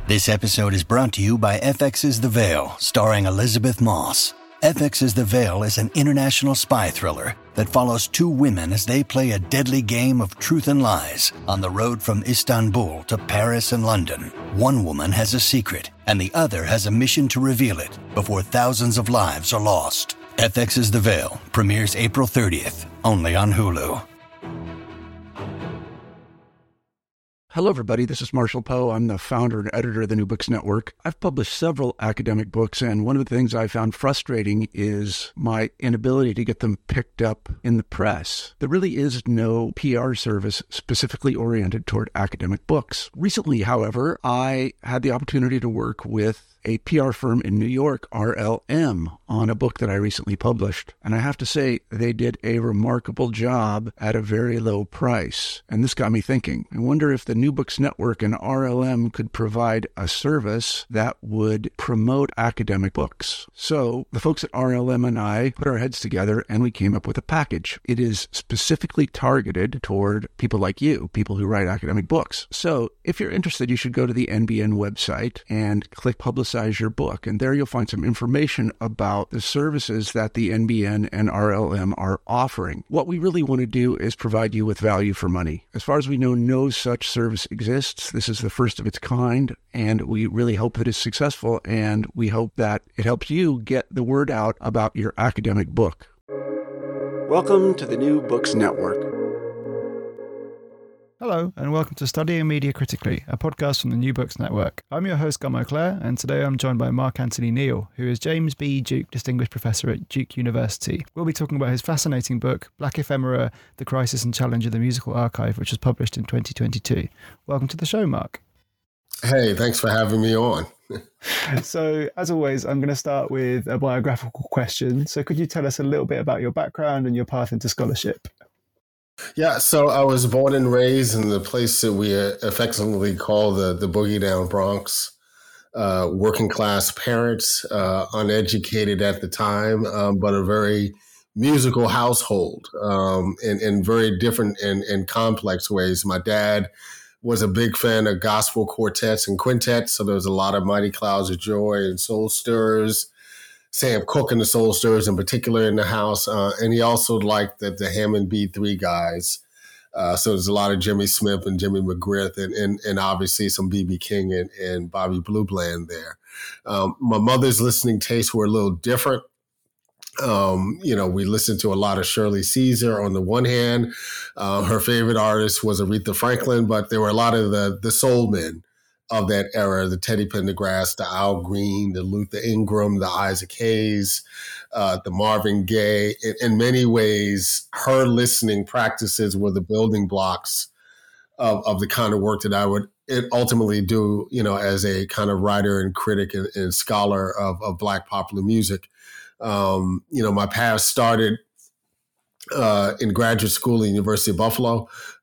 This episode is brought to you by FX's The Veil, starring Elizabeth Moss. FX's The Veil is an international spy thriller that follows two women as they play a deadly game of truth and lies on the road from Istanbul to Paris and London. One woman has a secret, and the other has a mission to reveal it before thousands of lives are lost. FX's The Veil premieres April 30th, only on Hulu. Hello, everybody. This is Marshall Poe. I'm the founder and editor of the New Books Network. I've published several academic books, and one of the things I found frustrating is my inability to get them picked up in the press. There really is no PR service specifically oriented toward academic books. Recently, however, I had the opportunity to work with a PR firm in New York, RLM, on a book that I recently published. And I have to say, they did a remarkable job at a very low price. And this got me thinking. I wonder if the New Books Network and RLM could provide a service that would promote academic books. So the folks at RLM and I put our heads together and we came up with a package. It is specifically targeted toward people like you, people who write academic books. So if you're interested, you should go to the NBN website and click Publicize Your Book. And there you'll find some information about the services that the NBN and RLM are offering. What we really want to do is provide you with value for money. As far as we know, no such service exists. This is the first of its kind, and we really hope it is successful, and we hope that it helps you get the word out about your academic book. Welcome to the New Books Network. Hello, and welcome to Studying Media Critically, a podcast from the New Books Network. I'm your host, Gummo Clare, and today I'm joined by Mark Anthony Neal, who is James B. Duke Distinguished Professor at Duke University. We'll be talking about his fascinating book, Black Ephemera, The Crisis and Challenge of the Musical Archive, which was published in 2022. Welcome to the show, Mark. Hey, thanks for having me on. So, as always, I'm going to start with a biographical question. So could you tell us a little bit about your background and your path into scholarship? Yeah, so I was born and raised in the place that we affectionately call the Boogie Down Bronx. Working class parents, uneducated at the time, but a very musical household in very different and complex ways. My dad was a big fan of gospel quartets and quintets, so there was a lot of Mighty Clouds of Joy and Soul Stirrers. Sam Cooke and the Soul Stirrers in particular in the house. And he also liked the Hammond B3 guys. So there's a lot of Jimmy Smith and Jimmy McGriff and obviously some B.B. King and Bobby Blue Bland there. My mother's listening tastes were a little different. We listened to a lot of Shirley Caesar on the one hand. Her favorite artist was Aretha Franklin, but there were a lot of the soul men of that era, the Teddy Pendergrass, the Al Green, the Luther Ingram, the Isaac Hayes, the Marvin Gaye. In many ways, her listening practices were the building blocks of the kind of work that I would ultimately do, as a kind of writer and critic and scholar of Black popular music. My path started in graduate school at the University of Buffalo,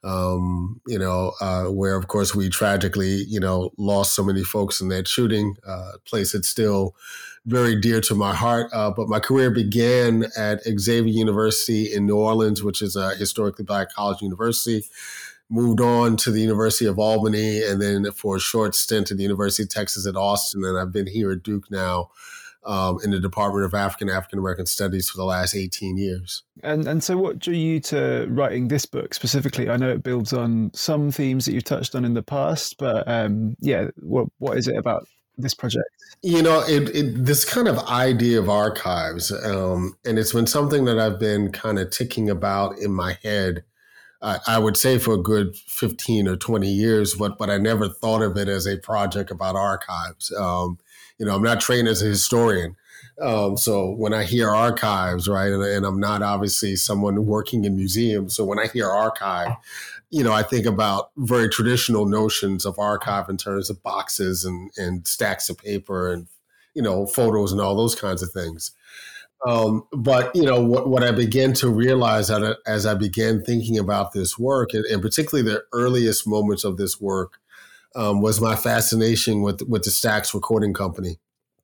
where, of course, we tragically, lost so many folks in that shooting, place that's still very dear to my heart. But my career began at Xavier University in New Orleans, which is a historically Black college university. Moved on to the University of Albany, and then for a short stint at the University of Texas at Austin. And I've been here at Duke now, in the Department of African-American Studies for the last 18 years. And so what drew you to writing this book specifically? I know it builds on some themes that you've touched on in the past, but what is it about this project? This kind of idea of archives, and it's been something that I've been kind of ticking about in my head, I would say for a good 15 or 20 years, but I never thought of it as a project about archives. I'm not trained as a historian. So when I hear archives, right, and I'm not obviously someone working in museums. So when I hear archive, I think about very traditional notions of archive in terms of boxes and stacks of paper and, photos and all those kinds of things. But what I began to realize as I began thinking about this work, and particularly the earliest moments of this work, was my fascination with the Stax Recording Company.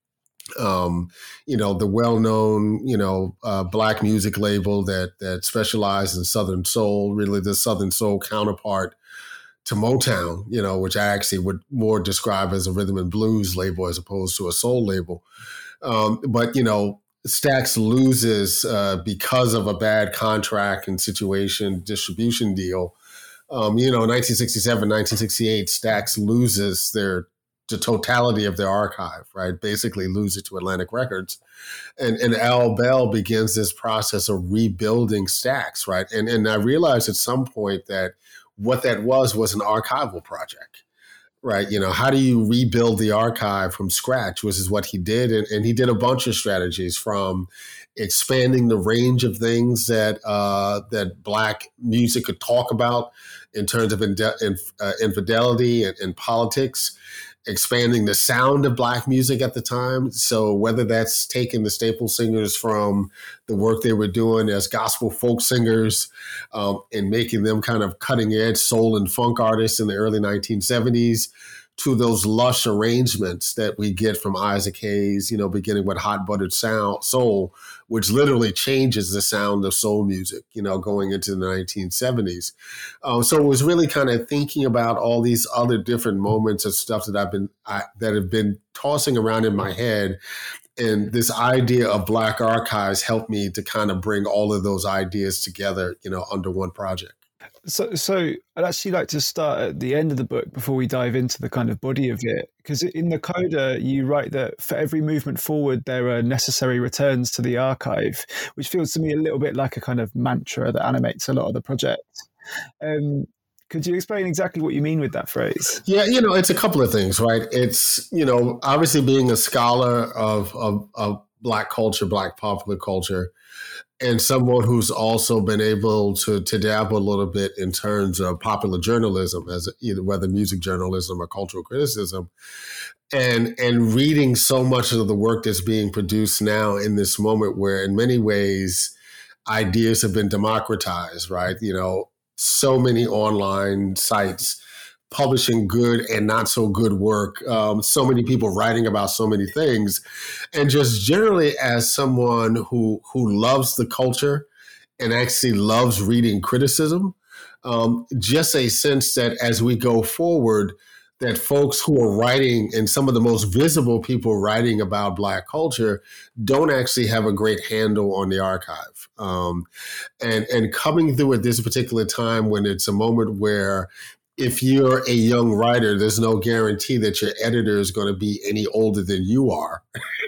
The well-known, Black music label that specialized in Southern soul, really the Southern soul counterpart to Motown, which I actually would more describe as a rhythm and blues label as opposed to a soul label. But Stax loses because of a bad contract and situation distribution deal. 1967, 1968, Stax loses the totality of their archive, right? Basically lose it to Atlantic Records. And Al Bell begins this process of rebuilding Stax, right? And I realized at some point that what that was an archival project, right? How do you rebuild the archive from scratch, which is what he did. And he did a bunch of strategies, from expanding the range of things that Black music could talk about in terms of infidelity and politics, expanding the sound of Black music at the time. So whether that's taking the staple singers from the work they were doing as gospel folk singers and making them kind of cutting edge soul and funk artists in the early 1970s, to those lush arrangements that we get from Isaac Hayes, beginning with Hot Buttered Soul, which literally changes the sound of soul music, going into the 1970s. So it was really kind of thinking about all these other different moments of stuff that that have been tossing around in my head. And this idea of Black archives helped me to kind of bring all of those ideas together, under one project. So I'd actually like to start at the end of the book before we dive into the kind of body of it, because in the coda you write that for every movement forward there are necessary returns to the archive, which feels to me a little bit like a kind of mantra that animates a lot of the project. Could you explain exactly what you mean with that phrase? Yeah, it's a couple of things, right? It's, obviously being a scholar of Black culture, Black popular culture, and someone who's also been able to dabble a little bit in terms of popular journalism, as whether music journalism or cultural criticism, and reading so much of the work that's being produced now in this moment where in many ways ideas have been democratized, right? So many online sites publishing good and not so good work, so many people writing about so many things. And just generally as someone who loves the culture and actually loves reading criticism, just a sense that as we go forward, that folks who are writing and some of the most visible people writing about Black culture don't actually have a great handle on the archive. And coming through at this particular time when it's a moment where if you're a young writer, there's no guarantee that your editor is going to be any older than you are,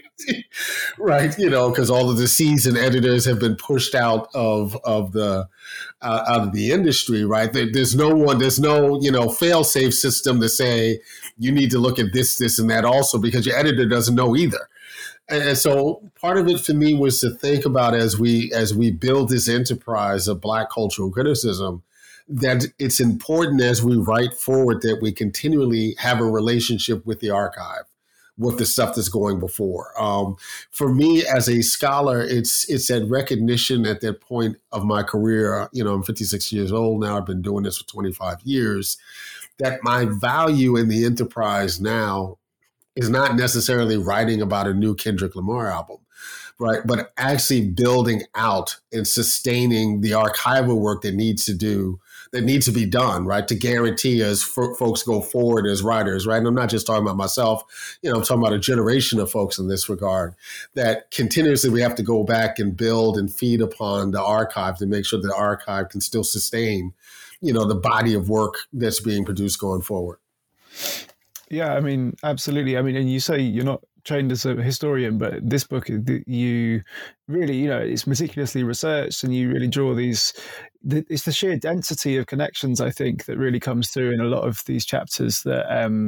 right? Because all of the seasoned editors have been pushed out of the industry, right? There's no fail-safe system to say you need to look at this, and that also, because your editor doesn't know either. And so part of it for me was to think about as we build this enterprise of Black cultural criticism, that it's important as we write forward that we continually have a relationship with the archive, with the stuff that's going before. For me as a scholar, it's that recognition at that point of my career. I'm 56 years old now. I've been doing this for 25 years, that my value in the enterprise now is not necessarily writing about a new Kendrick Lamar album, right? But actually building out and sustaining the archival work that needs to be done, right? To guarantee as folks go forward as writers, right? And I'm not just talking about myself, I'm talking about a generation of folks in this regard, that continuously we have to go back and build and feed upon the archive to make sure the archive can still sustain, the body of work that's being produced going forward. Yeah, absolutely. And you say you're not trained as a historian, but this book, you really, it's meticulously researched, and you really draw it's the sheer density of connections, I think, that really comes through in a lot of these chapters that,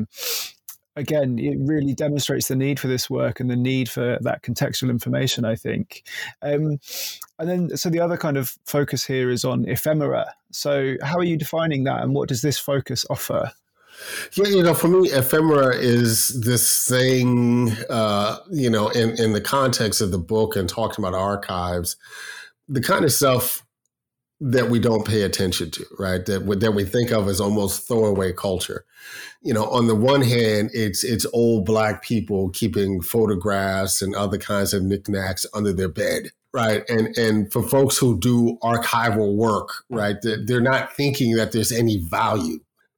again, it really demonstrates the need for this work and the need for that contextual information, I think. And then, so the other kind of focus here is on ephemera. So how are you defining that, and what does this focus offer? Yeah, for me, ephemera is this thing, in the context of the book and talking about archives, the kind of stuff that we don't pay attention to, right? That we think of as almost throwaway culture. On the one hand, it's old Black people keeping photographs and other kinds of knickknacks under their bed, right? And for folks who do archival work, right, they're not thinking that there's any value,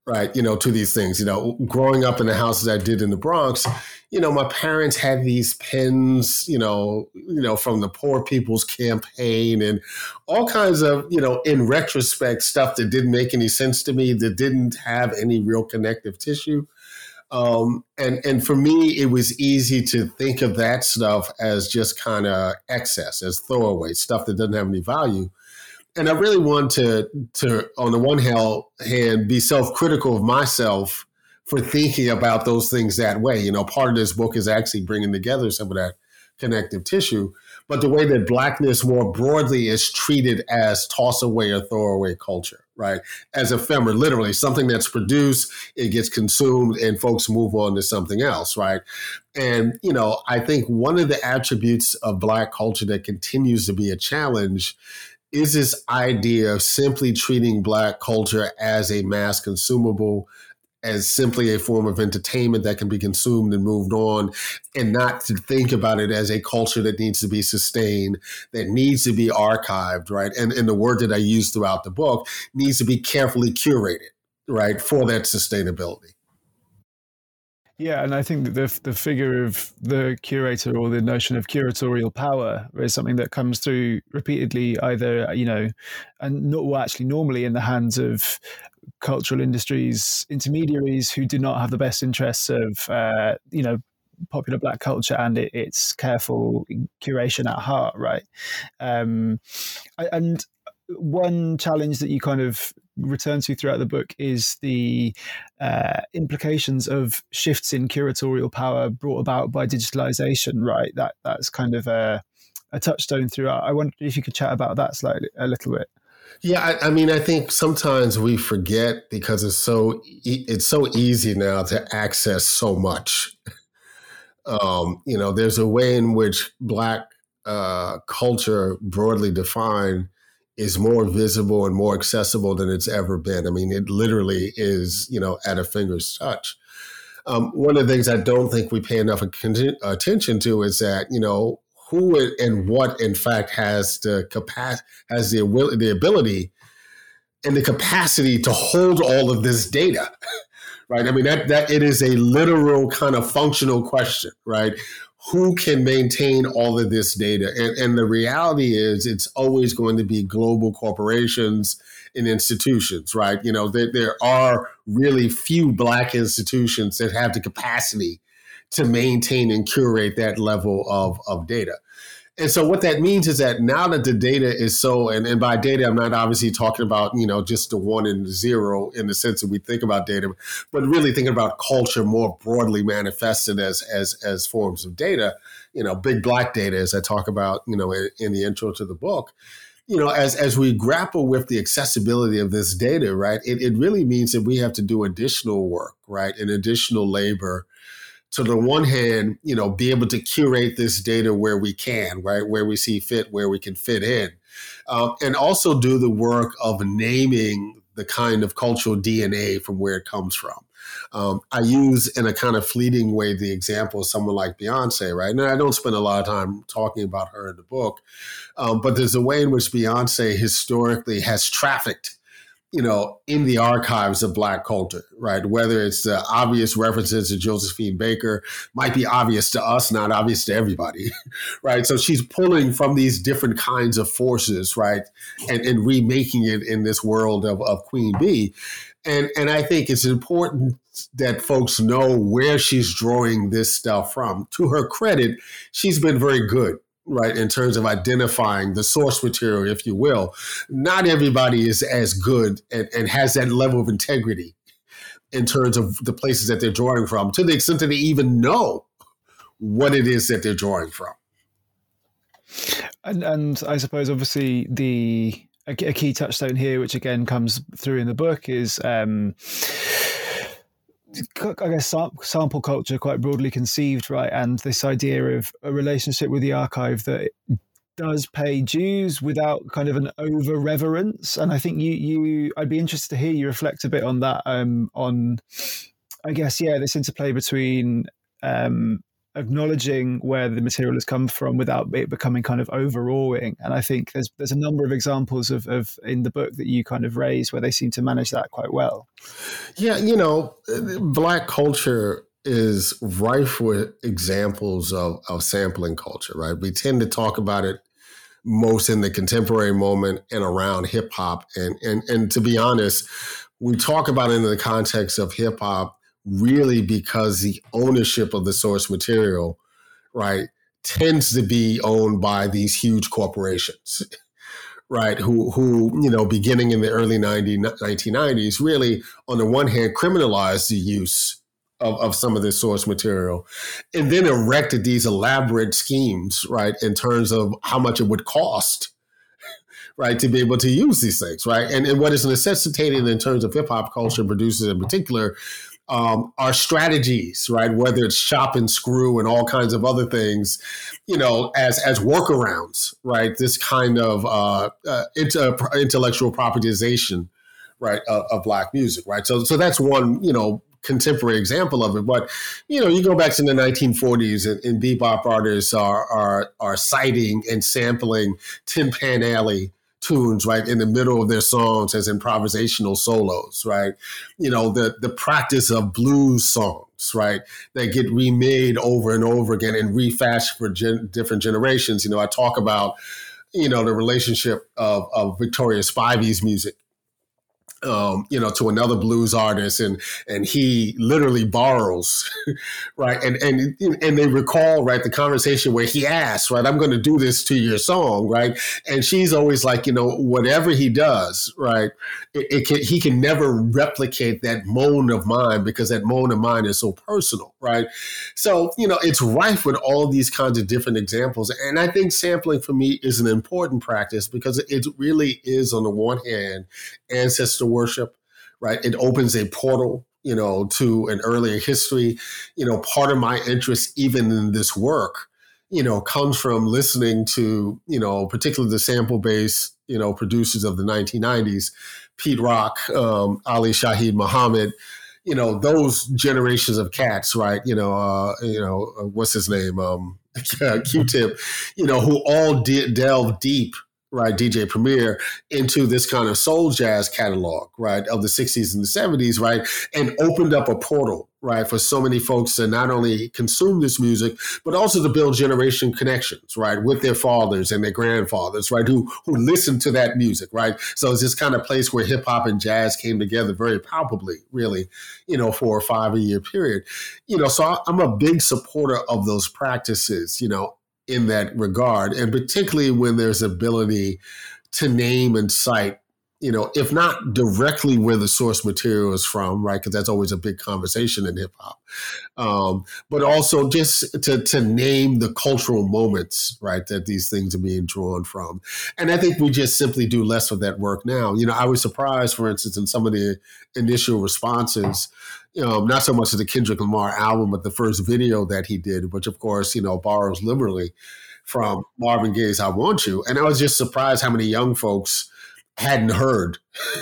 right? To these things, growing up in the houses I did in the Bronx, my parents had these pens, from the Poor People's Campaign and all kinds of, in retrospect, stuff that didn't make any sense to me, that didn't have any real connective tissue. And for me, it was easy to think of that stuff as just kind of excess, as throwaway stuff that doesn't have any value. And I really want to on the one hand, be self-critical of myself for thinking about those things that way. Part of this book is actually bringing together some of that connective tissue, but the way that Blackness more broadly is treated as toss away or throw away culture, right? As ephemera, literally something that's produced, it gets consumed, and folks move on to something else, right? And, I think one of the attributes of Black culture that continues to be a challenge is this idea of simply treating Black culture as a mass consumable, as simply a form of entertainment that can be consumed and moved on, and not to think about it as a culture that needs to be sustained, that needs to be archived, right? And the word that I use throughout the book, needs to be carefully curated, right, for that sustainability. Yeah, and I think that the figure of the curator, or the notion of curatorial power, is something that comes through repeatedly, either, and not actually normally in the hands of cultural industries intermediaries who do not have the best interests of, popular Black culture and its careful curation at heart, right? And one challenge that you kind of return to throughout the book is the implications of shifts in curatorial power brought about by digitalization, right? That's kind of a touchstone throughout. I wondered if you could chat about that a little bit. Yeah, I think sometimes we forget, because it's so easy now to access so much. There's a way in which Black culture, broadly defined, is more visible and more accessible than it's ever been. I mean, it literally is, at a finger's touch. One of the things I don't think we pay enough attention to is that, who and what, in fact, has the ability and the capacity to hold all of this data, right? I mean, that it is a literal kind of functional question, right? Who can maintain all of this data? And the reality is, it's always going to be global corporations and institutions, right? There are really few Black institutions that have the capacity to maintain and curate that level of data. And so what that means is that now that the data is so, and by data, I'm not obviously talking about, just the 1 and the 0 in the sense that we think about data, but really thinking about culture more broadly manifested as forms of data, big Black data, as I talk about, in the intro to the book. As we grapple with the accessibility of this data, right, it really means that we have to do additional work, right, and additional labor to, the one hand, be able to curate this data where we can, right, where we see fit, where we can fit in, and also do the work of naming the kind of cultural DNA from where it comes from. I use, in a kind of fleeting way, the example of someone like Beyonce, right? And I don't spend a lot of time talking about her in the book, but there's a way in which Beyonce historically has trafficked, in the archives of Black culture, right? Whether it's the obvious references to Josephine Baker, might be obvious to us, not obvious to everybody, right? So she's pulling from these different kinds of forces, right? And remaking it in this world of Queen Bee. And I think it's important that folks know where she's drawing this stuff from. To her credit, she's been very good, right, in terms of identifying the source material, if you will. Not everybody is as good and has that level of integrity in terms of the places that they're drawing from, to the extent that they even know what it is that they're drawing from. And I suppose, obviously, a key touchstone here, which again comes through in the book, is I guess sample culture, quite broadly conceived, right? And this idea of a relationship with the archive that does pay dues without kind of an over reverence. And I think I'd be interested to hear you reflect a bit on that, on, I guess, this interplay between a acknowledging where the material has come from without it becoming kind of overawing. And I think there's a number of examples of in the book that you kind of raise where they seem to manage that quite well. Yeah, Black culture is rife with examples of sampling culture, right? We tend to talk about it most in the contemporary moment and around hip hop. And to be honest, we talk about it in the context of hip hop really because the ownership of the source material, right, tends to be owned by these huge corporations, right, who beginning in the early 1990s, really, on the one hand, criminalized the use of some of this source material, and then erected these elaborate schemes, right, in terms of how much it would cost, right, to be able to use these things, right? And what is necessitated in terms of hip hop culture producers in particular are strategies, right? Whether it's chop and screw and all kinds of other things, as workarounds, right? This kind of intellectual propertization, right, of Black music, right? So that's one, contemporary example of it. But, you go back to the 1940s and bebop artists are citing and sampling Tin Pan Alley tunes, right, in the middle of their songs as improvisational solos, right? The practice of blues songs, right, that get remade over and over again and refashioned for different generations. I talk about, the relationship of Victoria Spivey's music, to another blues artist, and he literally borrows, right? And they recall, right, the conversation where he asks, right, I'm going to do this to your song, right? And she's always like, whatever he does, right, he can never replicate that moan of mine because that moan of mine is so personal, right? So, it's rife with all these kinds of different examples. And I think sampling for me is an important practice because it really is, on the one hand, ancestor worship, right? It opens a portal, to an earlier history. Part of my interest, even in this work, comes from listening to, particularly the sample-based, producers of the 1990s, Pete Rock, Ali Shaheed Muhammad, those generations of cats, right? What's his name? Q-Tip, who all delve deep, right, DJ Premier, into this kind of soul jazz catalog, right, of the 60s and the 70s, right, and opened up a portal, right, for so many folks to not only consume this music, but also to build generation connections, right, with their fathers and their grandfathers, right, who listened to that music, right? So it's this kind of place where hip hop and jazz came together very palpably, really, for a 5-year period. So I'm a big supporter of those practices, in that regard, and particularly when there's ability to name and cite, if not directly where the source material is from, right, because that's always a big conversation in hip hop, but also just to name the cultural moments, right, that these things are being drawn from. And I think we just simply do less of that work now. I was surprised, for instance, in some of the initial responses, not so much to the Kendrick Lamar album, but the first video that he did, which of course, borrows liberally from Marvin Gaye's I Want You. And I was just surprised how many young folks hadn't heard,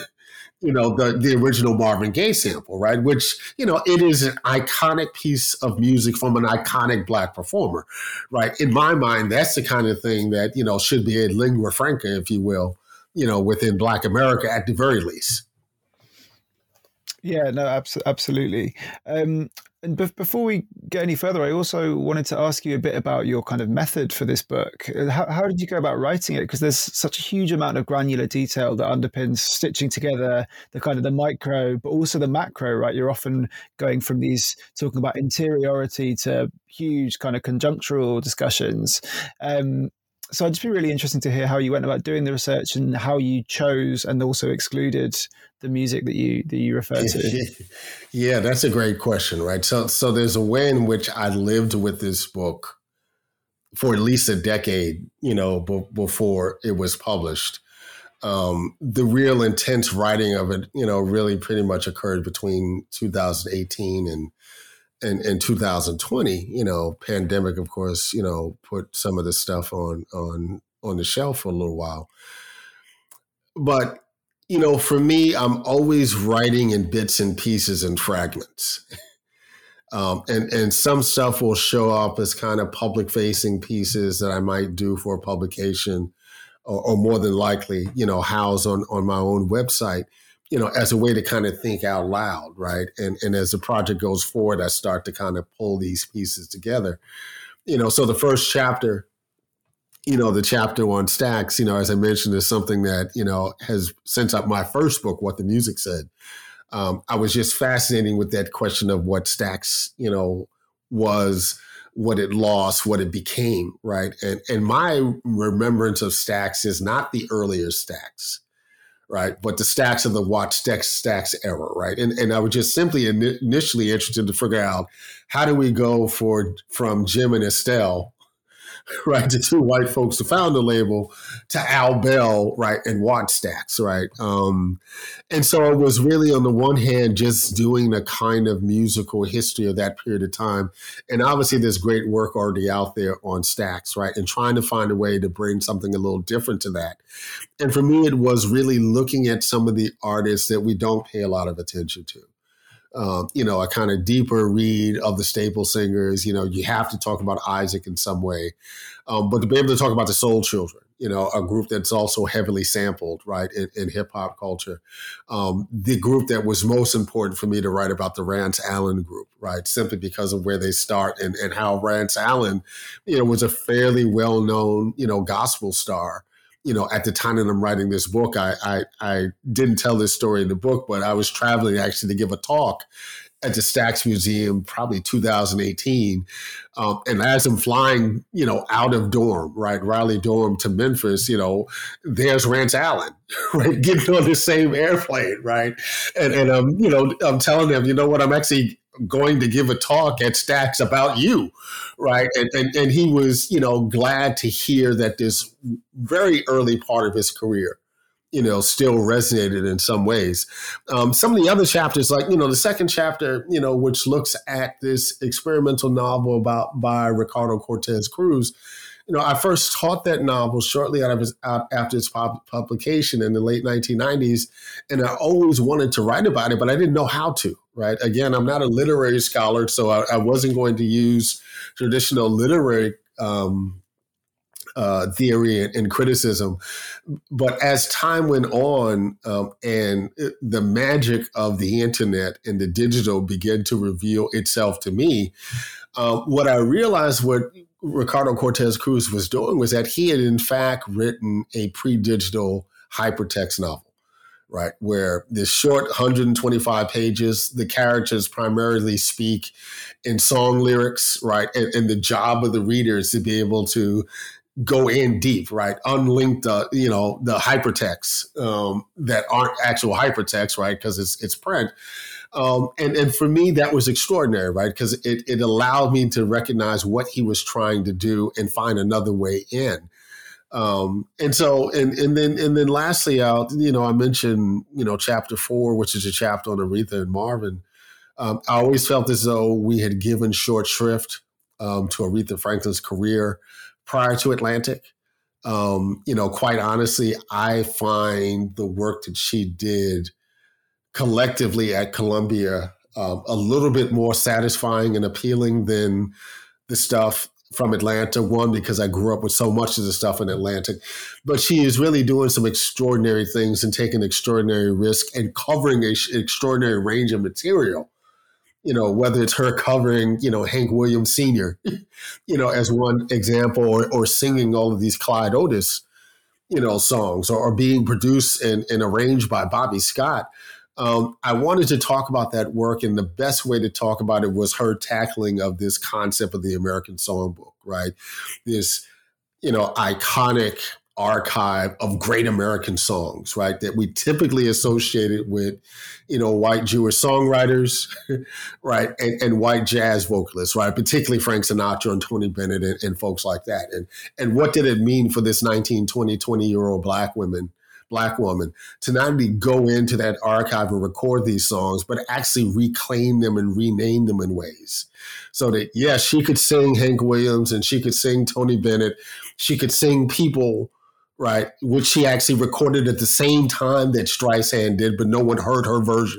the original Marvin Gaye sample, right? Which, it is an iconic piece of music from an iconic Black performer, right? In my mind, that's the kind of thing that, should be a lingua franca, if you will, within Black America at the very least. Yeah, no, absolutely. And before we get any further, I also wanted to ask you a bit about your kind of method for this book. How did you go about writing it? Because there's such a huge amount of granular detail that underpins stitching together the kind of the micro, but also the macro, right? You're often going from these talking about interiority to huge kind of conjunctural discussions. So I'd just be really interesting to hear how you went about doing the research and how you chose and also excluded the music that you refer to. Yeah, that's a great question, right? So there's a way in which I lived with this book for at least a decade, before it was published. The real intense writing of it, really pretty much occurred between 2018 and 2020. Pandemic, of course, put some of the stuff on the shelf for a little while. But, for me, I'm always writing in bits and pieces and fragments. And some stuff will show up as kind of public facing pieces that I might do for a publication, or more than likely, house on my own website, as a way to kind of think out loud, right? And as the project goes forward, I start to kind of pull these pieces together. So the first chapter, the chapter on Stax, as I mentioned, is something that, has since my first book, What the Music Said. I was just fascinating with that question of what Stax, was, what it lost, what it became, right? And my remembrance of Stax is not the earlier Stax, right? But the Stax of the Watch Stax era, right? And I was just simply initially interested to figure out, how do we go from Jim and Estelle, right, the two white folks who found the label, to Al Bell, right, and Watch Stax, right? And so it was really, on the one hand, just doing the kind of musical history of that period of time. And obviously there's great work already out there on Stax, right, and trying to find a way to bring something a little different to that. And for me, it was really looking at some of the artists that we don't pay a lot of attention to. A kind of deeper read of the staple singers. You have to talk about Isaac in some way, but to be able to talk about the Soul Children, a group that's also heavily sampled, right, in hip hop culture. The group that was most important for me to write about, the Rance Allen group, right, simply because of where they start and how Rance Allen, was a fairly well-known, gospel star. At the time that I'm writing this book, I didn't tell this story in the book, but I was traveling actually to give a talk at the Stax Museum, probably 2018. And as I'm flying, out of Durham, right, Raleigh Durham to Memphis, there's Rance Allen, right, getting on the same airplane, right? And I'm telling them, what, I'm actually going to give a talk at Stax about you, right? And he was, glad to hear that this very early part of his career, still resonated in some ways. Some of the other chapters, like, the second chapter, which looks at this experimental novel by Ricardo Cortez Cruz. I first taught that novel shortly after its publication in the late 1990s, and I always wanted to write about it, but I didn't know how to, right? Again, I'm not a literary scholar, so I wasn't going to use traditional literary theory and criticism. But as time went on, and the magic of the internet and the digital began to reveal itself to me, what I realized what Ricardo Cortez Cruz was doing was that he had in fact written a pre-digital hypertext novel, right? Where this short 125 pages, the characters primarily speak in song lyrics, right? And the job of the reader is to be able to go in deep, right? Unlink the hypertexts that aren't actual hypertext, right? Because it's print. And for me, that was extraordinary, right? Because it allowed me to recognize what he was trying to do and find another way in. And then lastly, I mentioned, chapter 4, which is a chapter on Aretha and Marvin. I always felt as though we had given short shrift to Aretha Franklin's career prior to Atlantic. Quite honestly, I find the work that she did collectively at Columbia a little bit more satisfying and appealing than the stuff from Atlanta. One, because I grew up with so much of the stuff in Atlantic, but she is really doing some extraordinary things and taking extraordinary risk and covering an extraordinary range of material. Whether it's her covering, Hank Williams Sr., as one example, or singing all of these Clyde Otis, songs, or being produced and arranged by Bobby Scott. I wanted to talk about that work, and the best way to talk about it was her tackling of this concept of the American Songbook, right? This, iconic archive of great American songs, right? That we typically associated with, white Jewish songwriters, right? And white jazz vocalists, right? Particularly Frank Sinatra and Tony Bennett and folks like that. And what did it mean for this 19, 20-year-old black woman to not only go into that archive and record these songs, but actually reclaim them and rename them in ways so that, yes, she could sing Hank Williams and she could sing Tony Bennett. She could sing People, right, which she actually recorded at the same time that Streisand did, but no one heard her version,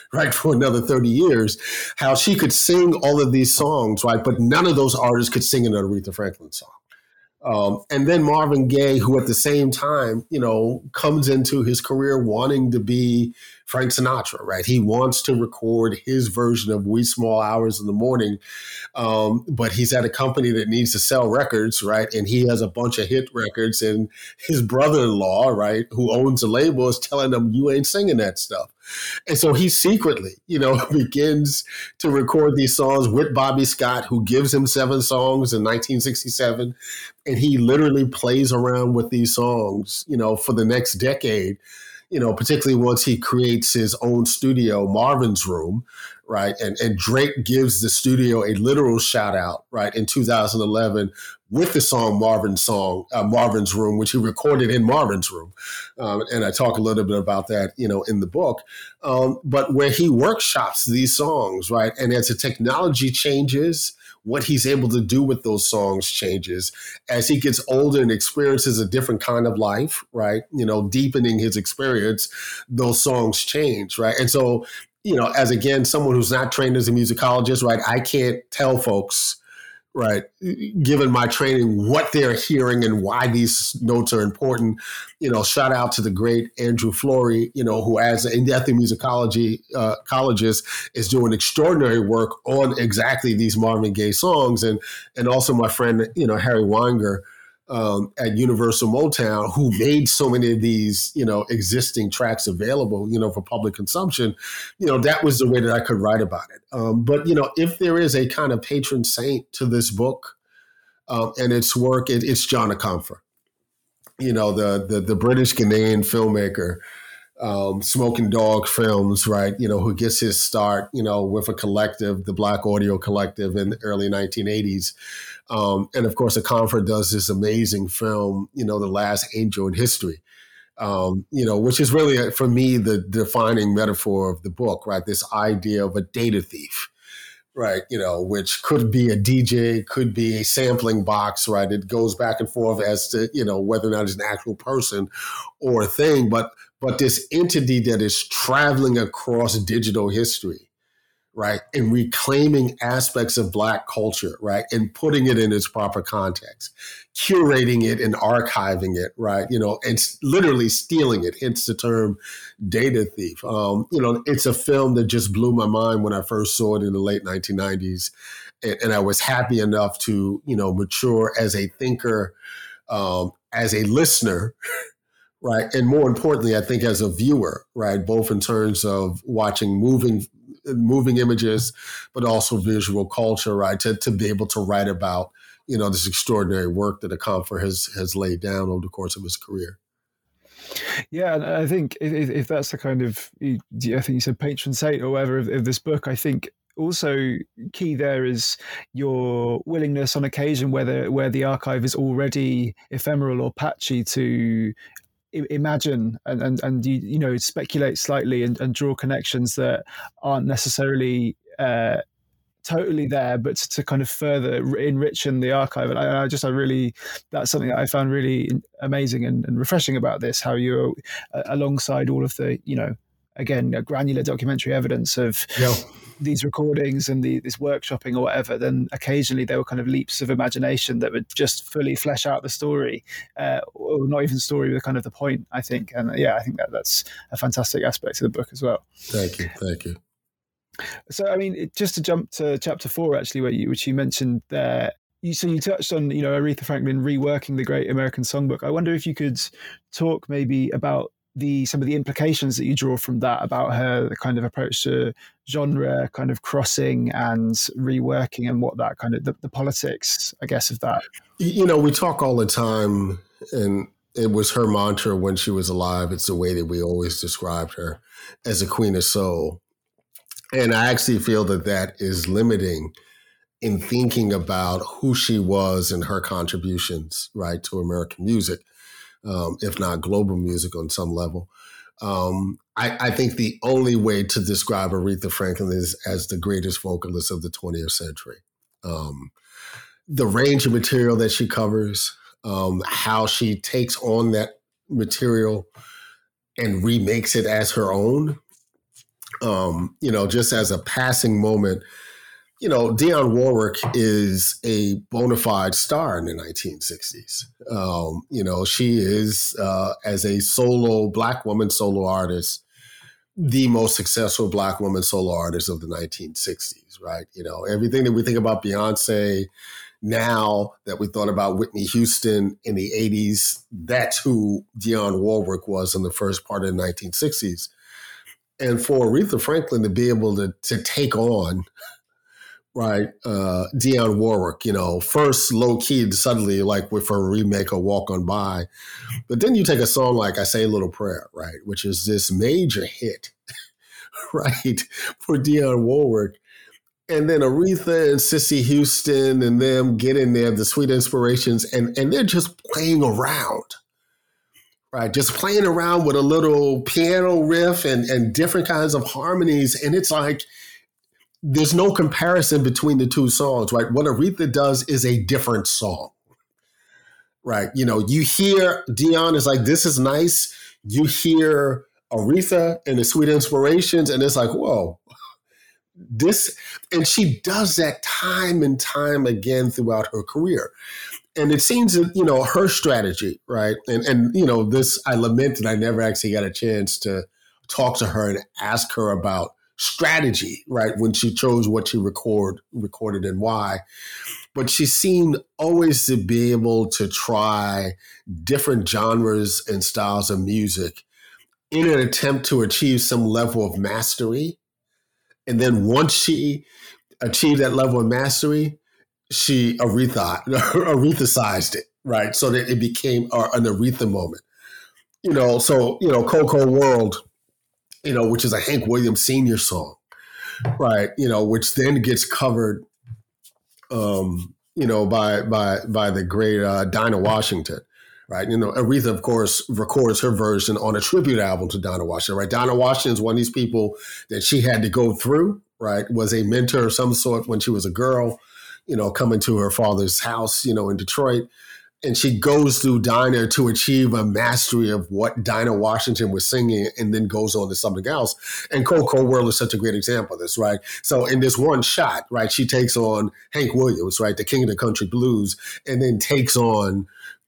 right, for another 30 years, how she could sing all of these songs, right, but none of those artists could sing an Aretha Franklin song. And then Marvin Gaye, who at the same time, comes into his career wanting to be Frank Sinatra, right? He wants to record his version of Wee Small Hours in the Morning, but he's at a company that needs to sell records, right? And he has a bunch of hit records, and his brother-in-law, right, who owns a label, is telling him, you ain't singing that stuff. And so he secretly, begins to record these songs with Bobby Scott, who gives him 7 songs in 1967. And he literally plays around with these songs, for the next decade, particularly once he creates his own studio, Marvin's Room, right? And Drake gives the studio a literal shout out, right, in 2011 with the song Marvin's Room, which he recorded in Marvin's Room. And I talk a little bit about that, in the book. But where he workshops these songs, right? And as the technology changes, what he's able to do with those songs changes. As he gets older and experiences a different kind of life, right? Deepening his experience, those songs change, right? And so, as again, someone who's not trained as a musicologist, right, I can't tell folks, right, given my training, what they're hearing and why these notes are important. Shout out to the great Andrew Flory, who as an ethnomusicology ecologist is doing extraordinary work on exactly these Marvin Gaye songs. And also my friend, Harry Weinger, at Universal Motown, who made so many of these, existing tracks available, for public consumption. That was the way that I could write about it. But if there is a kind of patron saint to this book and its work, it's John Akomfor. The British Ghanaian filmmaker, Smoking Dog Films, right? Who gets his start, with a collective, the Black Audio Collective, in the early 1980s. And of course, Akomfor does this amazing film, The Last Angel in History, which is really, for me, the defining metaphor of the book, right? This idea of a data thief, right? Which could be a DJ, could be a sampling box, right? It goes back and forth as to, whether or not it's an actual person or a thing, but this entity that is traveling across digital history, right, and reclaiming aspects of Black culture, right, and putting it in its proper context, curating it and archiving it, right, and literally stealing it, hence the term data thief. It's a film that just blew my mind when I first saw it in the late 1990s, and I was happy enough to, mature as a thinker, as a listener, right, and more importantly, I think as a viewer, right, both in terms of watching moving images, but also visual culture, right, to be able to write about, this extraordinary work that Akomfor has laid down over the course of his career. Yeah, and I think if that's the kind of, I think you said patron saint or whatever of this book, I think also key there is your willingness on occasion, where the archive is already ephemeral or patchy, to imagine and speculate slightly and draw connections that aren't necessarily totally there, but to kind of further enrich in the archive. And I really, that's something that I found really amazing and refreshing about this, how you're alongside all of the, again, granular documentary evidence of these recordings and this workshopping or whatever, then occasionally there were kind of leaps of imagination that would just fully flesh out the story, or not even story, but kind of the point, I think. And I think that's a fantastic aspect of the book as well. Thank you. So, I mean, just to jump to chapter 4, actually, which you mentioned there, you touched on, Aretha Franklin reworking the Great American Songbook. I wonder if you could talk maybe about some of the implications that you draw from that, about her kind of approach to genre kind of crossing and reworking, and what that kind of the politics, I guess, of that. We talk all the time, and it was her mantra when she was alive. It's the way that we always described her, as a queen of soul. And I actually feel that is limiting in thinking about who she was and her contributions, right, to American music, if not global music on some level. I think the only way to describe Aretha Franklin is as the greatest vocalist of the 20th century. The range of material that she covers, how she takes on that material and remakes it as her own, Just as a passing moment, Dionne Warwick is a bona fide star in the 1960s. She is, as a Black woman solo artist, the most successful Black woman solo artist of the 1960s, right? Everything that we think about Beyonce now, that we thought about Whitney Houston in the 80s, that's who Dionne Warwick was in the first part of the 1960s. And for Aretha Franklin to be able to take on, right, Dionne Warwick, first low key, suddenly, like with her remake of Walk On By. But then you take a song like I Say a Little Prayer, right, which is this major hit, right, for Dionne Warwick. And then Aretha and Cissy Houston and them get in there, the Sweet Inspirations, and they're just playing around. Right, just playing around with a little piano riff and different kinds of harmonies. And it's like, there's no comparison between the two songs, right? What Aretha does is a different song, right? You hear Dionne is like, this is nice. You hear Aretha and the Sweet Inspirations, and it's like, whoa, and she does that time and time again throughout her career. And it seems that, her strategy, right? And this, I lament that I never actually got a chance to talk to her and ask her about strategy, right? When she chose what she recorded and why. But she seemed always to be able to try different genres and styles of music in an attempt to achieve some level of mastery. And then once she achieved that level of mastery, she Aretha-sized it, right? So that it became an Aretha moment. Coco World, which is a Hank Williams Sr. song, right? Which then gets covered, by the great Dinah Washington, right? Aretha, of course, records her version on a tribute album to Dinah Washington, right? Dinah Washington is one of these people that she had to go through, right? Was a mentor of some sort when she was a girl, coming to her father's house, in Detroit. And she goes through Dinah to achieve a mastery of what Dinah Washington was singing, and then goes on to something else. And Coco World is such a great example of this, right? So in this one shot, right, she takes on Hank Williams, right, the king of the country blues, and then takes on,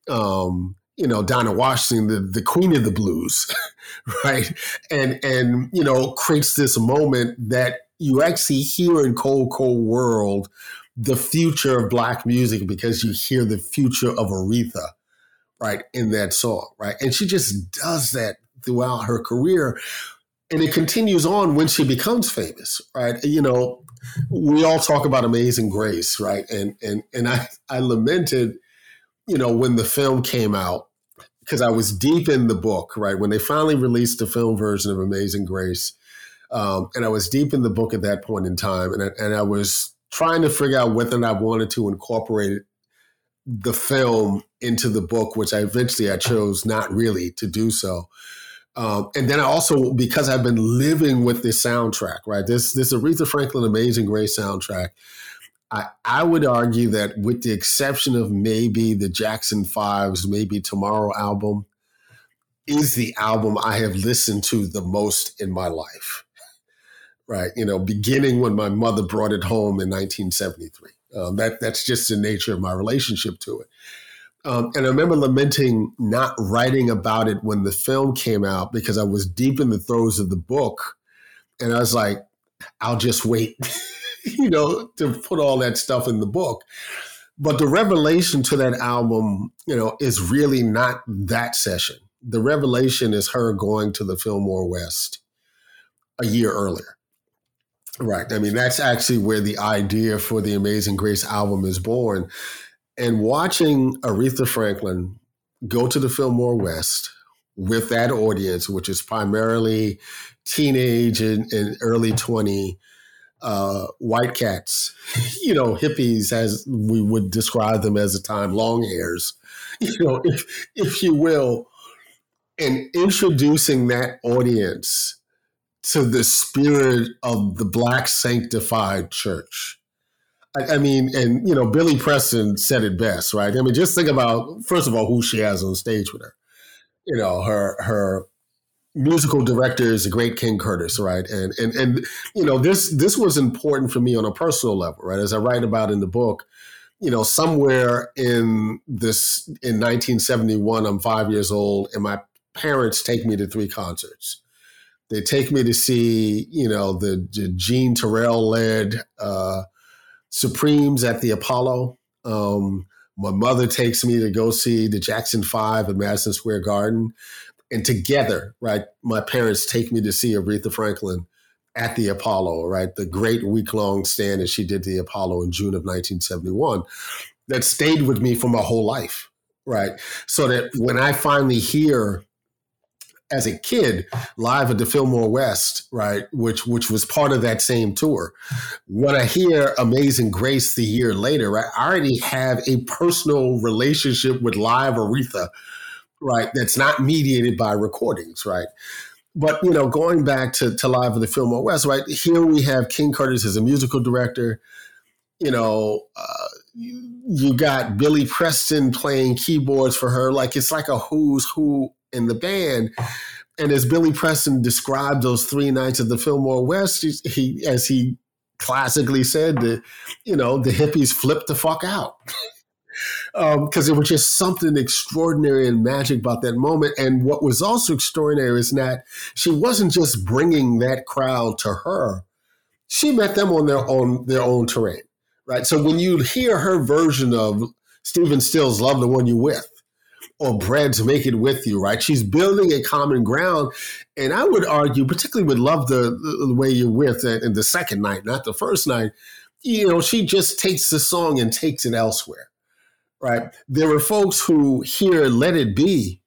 Dinah Washington, the queen of the blues, right? And creates this moment that you actually hear in Coco World the future of Black music, because you hear the future of Aretha, right, in that song, right? And she just does that throughout her career. And it continues on when she becomes famous, right? We all talk about Amazing Grace, right? And I lamented, when the film came out, because I was deep in the book, right? When they finally released the film version of Amazing Grace, and I was deep in the book at that point in time, and I was trying to figure out whether or not I wanted to incorporate the film into the book, which I chose not really to do so. And then I also, because I've been living with this soundtrack, right? This Aretha Franklin Amazing Grace soundtrack, I would argue that with the exception of maybe the Jackson 5's Maybe Tomorrow album, is the album I have listened to the most in my life. Right, beginning when my mother brought it home in 1973. That's just the nature of my relationship to it. And I remember lamenting not writing about it when the film came out, because I was deep in the throes of the book. And I was like, I'll just wait, to put all that stuff in the book. But the revelation to that album, is really not that session. The revelation is her going to the Fillmore West a year earlier. Right. I mean, that's actually where the idea for the Amazing Grace album is born. And watching Aretha Franklin go to the Fillmore West with that audience, which is primarily teenage and early 20 white cats, hippies, as we would describe them as a time, long hairs, if you will, and introducing that audience to the spirit of the Black sanctified church. I mean, and, Billy Preston said it best, right? I mean, just think about, first of all, who she has on stage with her. Her musical director is the great King Curtis, right? And this was important for me on a personal level, right? As I write about in the book, somewhere in 1971, I'm 5 years old, and my parents take me to 3 concerts. They take me to see, the Gene Terrell-led Supremes at the Apollo. My mother takes me to go see the Jackson 5 at Madison Square Garden. And together, right, my parents take me to see Aretha Franklin at the Apollo, right, the great week-long stand that she did the Apollo in June of 1971 that stayed with me for my whole life, right? So that when I finally hear, as a kid, live at the Fillmore West, right, which was part of that same tour, when I hear Amazing Grace the year later, right, I already have a personal relationship with live Aretha, right, that's not mediated by recordings, right? But, going back to Live at the Fillmore West, right, here we have King Curtis as a musical director. You got Billy Preston playing keyboards for her. Like, it's like a who's who in the band. And as Billy Preston described those 3 nights at the Fillmore West, he as he classically said, the hippies flipped the fuck out. Because there was just something extraordinary and magic about that moment. And what was also extraordinary is that she wasn't just bringing that crowd to her. She met them on their own terrain, right? So when you hear her version of Stephen Stills' Love the One You With, or Bread's Make It With You, right? She's building a common ground. And I would argue, particularly with Love the Way You're With in the second night, not the first night, she just takes the song and takes it elsewhere. Right. There were folks who hear Let It Be,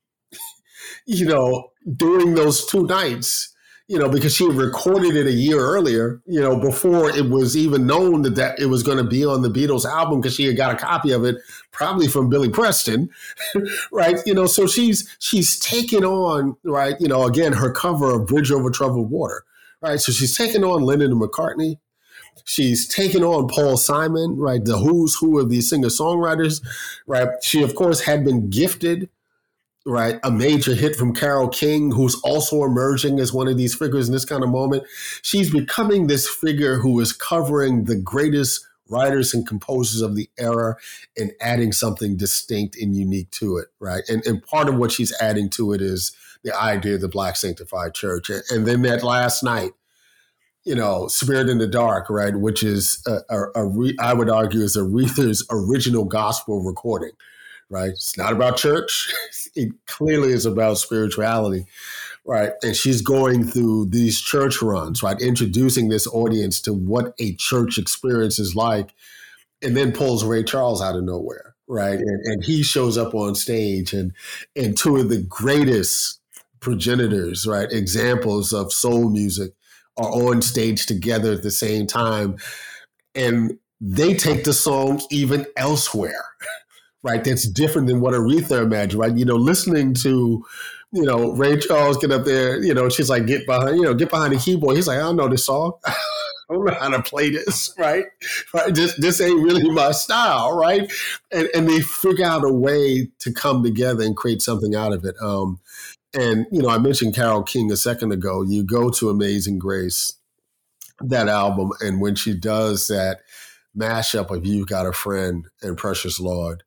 during those 2 nights, because she had recorded it a year earlier, before it was even known that it was going to be on the Beatles album, because she had got a copy of it, probably from Billy Preston. Right. So she's taken on, right, again, her cover of Bridge Over Troubled Water. Right. So she's taken on Lennon and McCartney. She's taken on Paul Simon, right, the who's who of these singer-songwriters, right? She, of course, had been gifted, right, a major hit from Carole King, who's also emerging as one of these figures in this kind of moment. She's becoming this figure who is covering the greatest writers and composers of the era and adding something distinct and unique to it, right? And part of what she's adding to it is the idea of the Black Sanctified Church. And then that last night, Spirit in the Dark, right, which is, I would argue, is Aretha's original gospel recording, right? It's not about church. It clearly is about spirituality, right? And she's going through these church runs, right, introducing this audience to what a church experience is like, and then pulls Ray Charles out of nowhere, right? And he shows up on stage, and 2 of the greatest progenitors, right, examples of soul music, are on stage together at the same time, and they take the song even elsewhere, right? That's different than what Aretha imagined, right? Listening to, Ray Charles get up there, she's like, get behind the keyboard. He's like, I don't know this song. I don't know how to play this, right? This ain't really my style, right? And they figure out a way to come together and create something out of it. And, I mentioned Carole King a second ago. You go to Amazing Grace, that album, and when she does that mashup of You've Got a Friend and Precious Lord,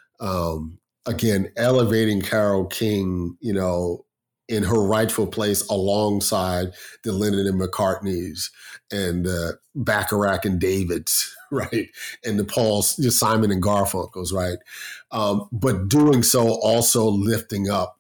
again, elevating Carole King, in her rightful place alongside the Lennon and McCartneys and Bacharach and Davids, right? And the Simon and Garfunkels, right? But doing so also lifting up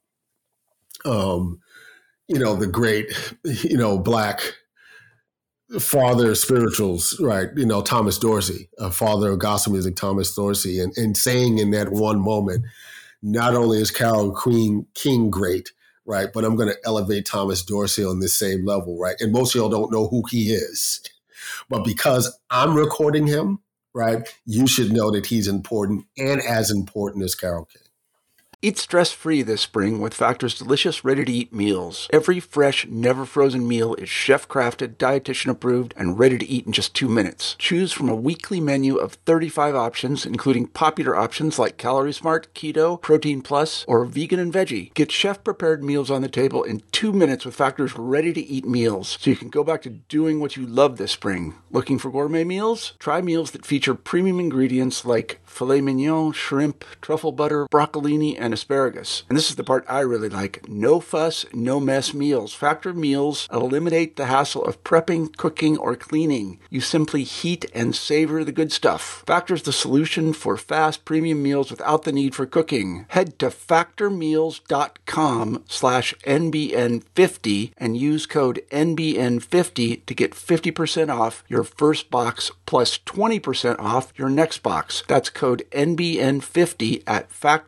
the great, Black father of spirituals, right? Thomas Dorsey, a father of gospel music, Thomas Dorsey, and saying in that one moment, not only is Carole King great, right, but I'm going to elevate Thomas Dorsey on this same level, right? And most of y'all don't know who he is, but because I'm recording him, right, you should know that he's important and as important as Carole King. Eat stress-free this spring with Factor's delicious, ready-to-eat meals. Every fresh, never-frozen meal is chef-crafted, dietitian-approved, and ready to eat in just 2 minutes. Choose from a weekly menu of 35 options, including popular options like Calorie Smart, Keto, Protein Plus, or Vegan and Veggie. Get chef-prepared meals on the table in 2 minutes with Factor's ready-to-eat meals, so you can go back to doing what you love this spring. Looking for gourmet meals? Try meals that feature premium ingredients like filet mignon, shrimp, truffle butter, broccolini, and asparagus. And this is the part I really like. No fuss, no mess meals. Factor meals eliminate the hassle of prepping, cooking, or cleaning. You simply heat and savor the good stuff. Factor's the solution for fast premium meals without the need for cooking. Head to factormeals.com/NBN50 and use code NBN50 to get 50% off your first box plus 20% off your next box. That's code NBN50 at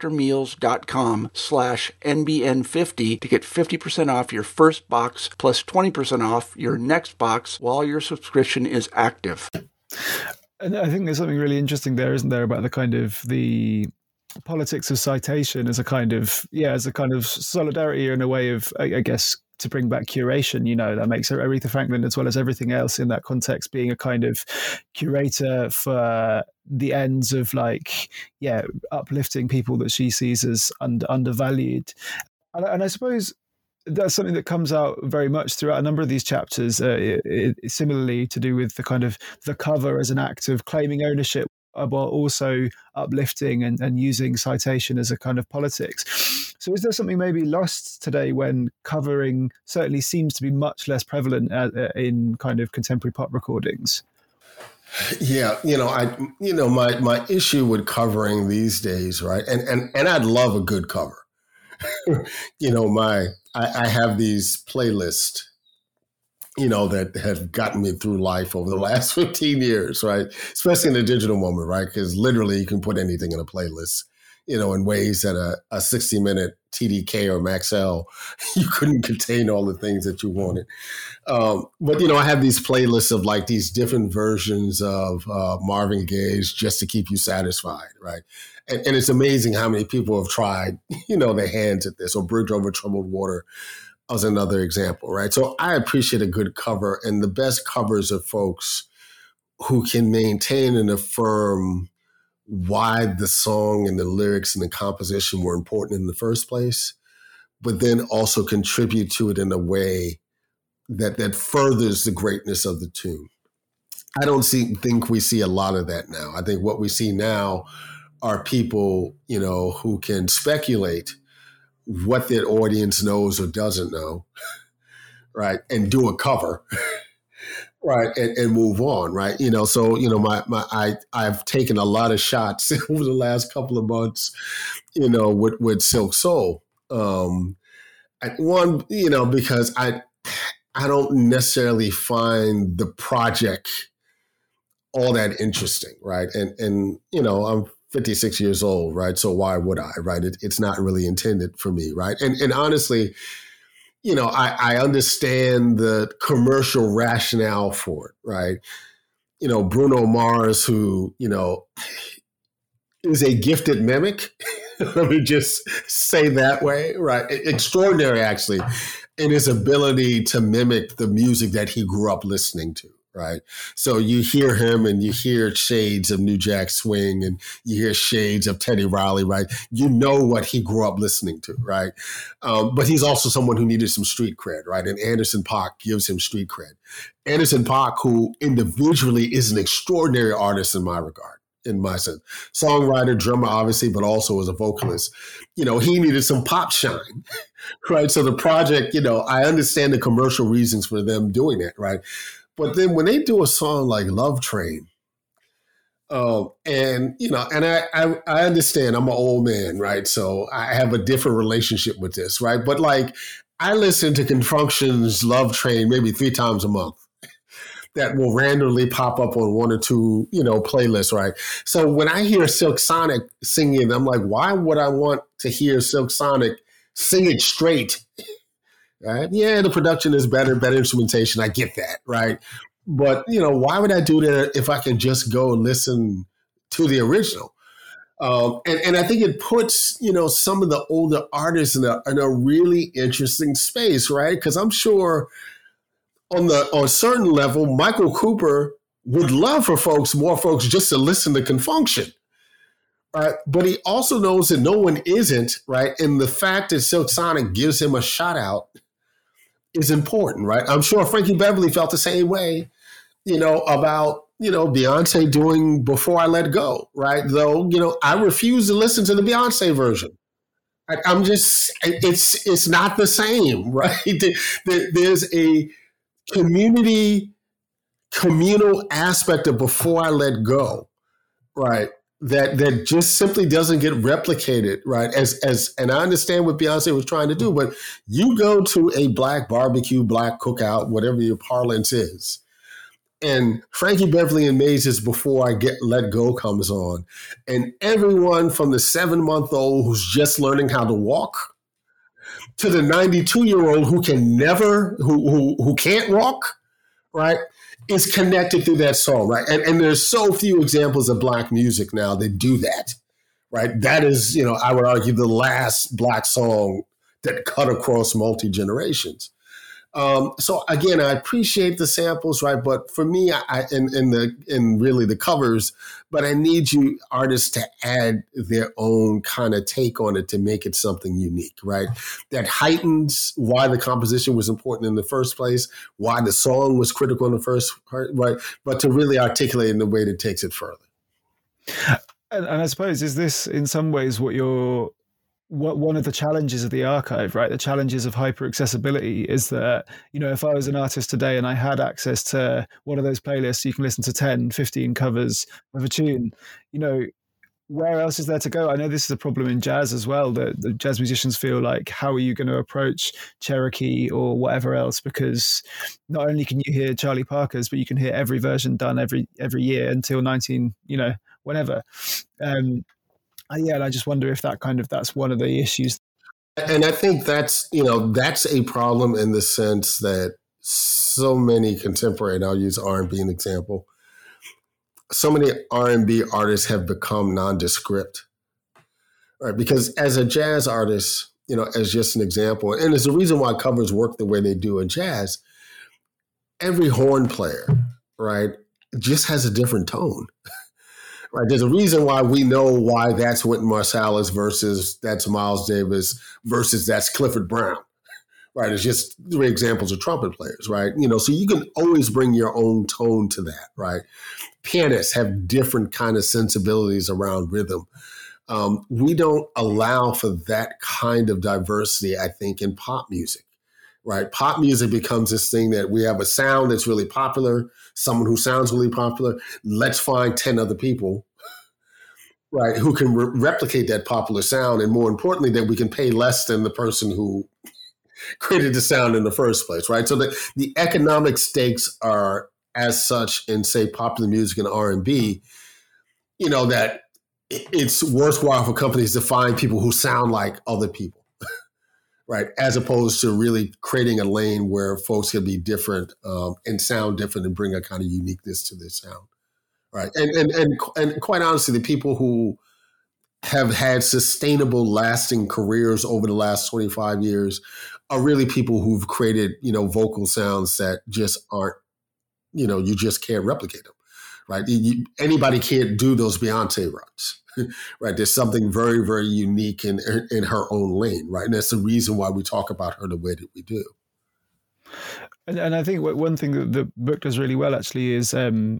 factormeals.com/NBN50 to get 50% off your first box plus 20% off your next box while your subscription is active. And I think there's something really interesting there, isn't there, about the kind of the politics of citation as a kind of solidarity in a way of, I guess, to bring back curation, that makes Aretha Franklin, as well as everything else in that context, being a kind of curator for the ends of uplifting people that she sees as undervalued. And I suppose that's something that comes out very much throughout a number of these chapters, similarly to do with the kind of the cover as an act of claiming ownership, while also uplifting and using citation as a kind of politics. So is there something maybe lost today when covering certainly seems to be much less prevalent in kind of contemporary pop recordings? Yeah, my issue with covering these days, right? And I'd love a good cover. I have these playlists, that have gotten me through life over the last 15 years, right? Especially in the digital moment, right? Because literally you can put anything in a playlist, in ways that a 60-minute TDK or Maxell, you couldn't contain all the things that you wanted. But I have these playlists of like these different versions of Marvin Gaye's Just to Keep You Satisfied, right? And it's amazing how many people have tried, their hands at this, or Bridge Over Troubled Water as another example, right? So I appreciate a good cover, and the best covers are folks who can maintain and affirm why the song and the lyrics and the composition were important in the first place, but then also contribute to it in a way that furthers the greatness of the tune. I don't think we see a lot of that now. I think what we see now are people, who can speculate what their audience knows or doesn't know, right? And do a cover, right? And move on, right? I've taken a lot of shots over the last couple of months, with Silk Soul. Because I don't necessarily find the project all that interesting, right? And I'm 56 years old, right? So why would I, right? It's not really intended for me, right? And honestly, I understand the commercial rationale for it, right? Bruno Mars, who, is a gifted mimic, let me just say that way, right? Extraordinary, actually, in his ability to mimic the music that he grew up listening to. Right. So you hear him and you hear shades of New Jack Swing and you hear shades of Teddy Riley. Right. You know what he grew up listening to. Right. But he's also someone who needed some street cred. Right. And Anderson .Paak gives him street cred. Anderson .Paak, who individually is an extraordinary artist in my regard, in my sense. Songwriter, drummer, obviously, but also as a vocalist. He needed some pop shine. Right. So the project, I understand the commercial reasons for them doing that. Right. But then when they do a song like Love Train, and I understand I'm an old man, right? So I have a different relationship with this, right? But like I listen to Confunction's Love Train maybe 3 times a month. That will randomly pop up on 1 or 2, playlists, right? So when I hear Silk Sonic singing, I'm like, why would I want to hear Silk Sonic sing it straight? Right? Yeah, the production is better instrumentation. I get that, right? But, why would I do that if I can just go listen to the original? And I think it puts, some of the older artists in a really interesting space, right? Because I'm sure on a certain level, Michael Cooper would love for more folks just to listen to Confunction, right? But he also knows that no one isn't, right? And the fact that Silk Sonic gives him a shout out is important, right? I'm sure Frankie Beverly felt the same way, about Beyonce doing Before I Let Go, right? Though, I refuse to listen to the Beyonce version. I'm just, it's not the same, right? There's a communal aspect of Before I Let Go, right? That just simply doesn't get replicated, right? And I understand what Beyonce was trying to do, but you go to a black barbecue, black cookout, whatever your parlance is, and Frankie Beverly and Maze's Before I Let Go comes on, and everyone from the 7-month-old who's just learning how to walk to the 92-year-old who can't walk, right, is connected through that song, right? And there's so few examples of black music now that do that, right? That is, I would argue the last black song that cut across multi-generations. So again, I appreciate the samples, right? But for me, in really the covers, but I need you artists to add their own kind of take on it to make it something unique, right? That heightens why the composition was important in the first place, why the song was critical in the first part, right? But to really articulate it in a way that takes it further. And I suppose, is this in some ways one of the challenges of the archive, right? The challenges of hyper accessibility is that, if I was an artist today and I had access to one of those playlists, you can listen to 10, 15 covers of a tune, where else is there to go? I know this is a problem in jazz as well, that the jazz musicians feel like, how are you going to approach Cherokee or whatever else? Because not only can you hear Charlie Parker's, but you can hear every version done every year until 19, whenever. And I just wonder if that's one of the issues. And I think that's a problem in the sense that so many contemporary, and I'll use R&B as an example, so many R&B artists have become nondescript, right? Because as a jazz artist, as just an example, and there's a reason why covers work the way they do in jazz, every horn player, right, just has a different tone. Right, there's a reason why we know why that's Wynton Marsalis versus that's Miles Davis versus that's Clifford Brown, right? It's just 3 examples of trumpet players, right? So you can always bring your own tone to that, right? Pianists have different kind of sensibilities around rhythm. We don't allow for that kind of diversity, I think, in pop music. Right, pop music becomes this thing that we have a sound that's really popular, someone who sounds really popular. Let's find 10 other people, right, who can replicate that popular sound, and more importantly, that we can pay less than the person who created the sound in the first place, right? So the economic stakes are as such in, say, popular music and R&B, that it's worthwhile for companies to find people who sound like other people. Right, as opposed to really creating a lane where folks can be different and sound different and bring a kind of uniqueness to their sound, right? And quite honestly, the people who have had sustainable, lasting careers over the last 25 years are really people who've created, vocal sounds that just aren't, you just can't replicate them, right? Anybody can't do those Beyonce runs. Right, there's something very, very unique in her own lane, right? And that's the reason why we talk about her the way that we do. And I think one thing that the book does really well actually is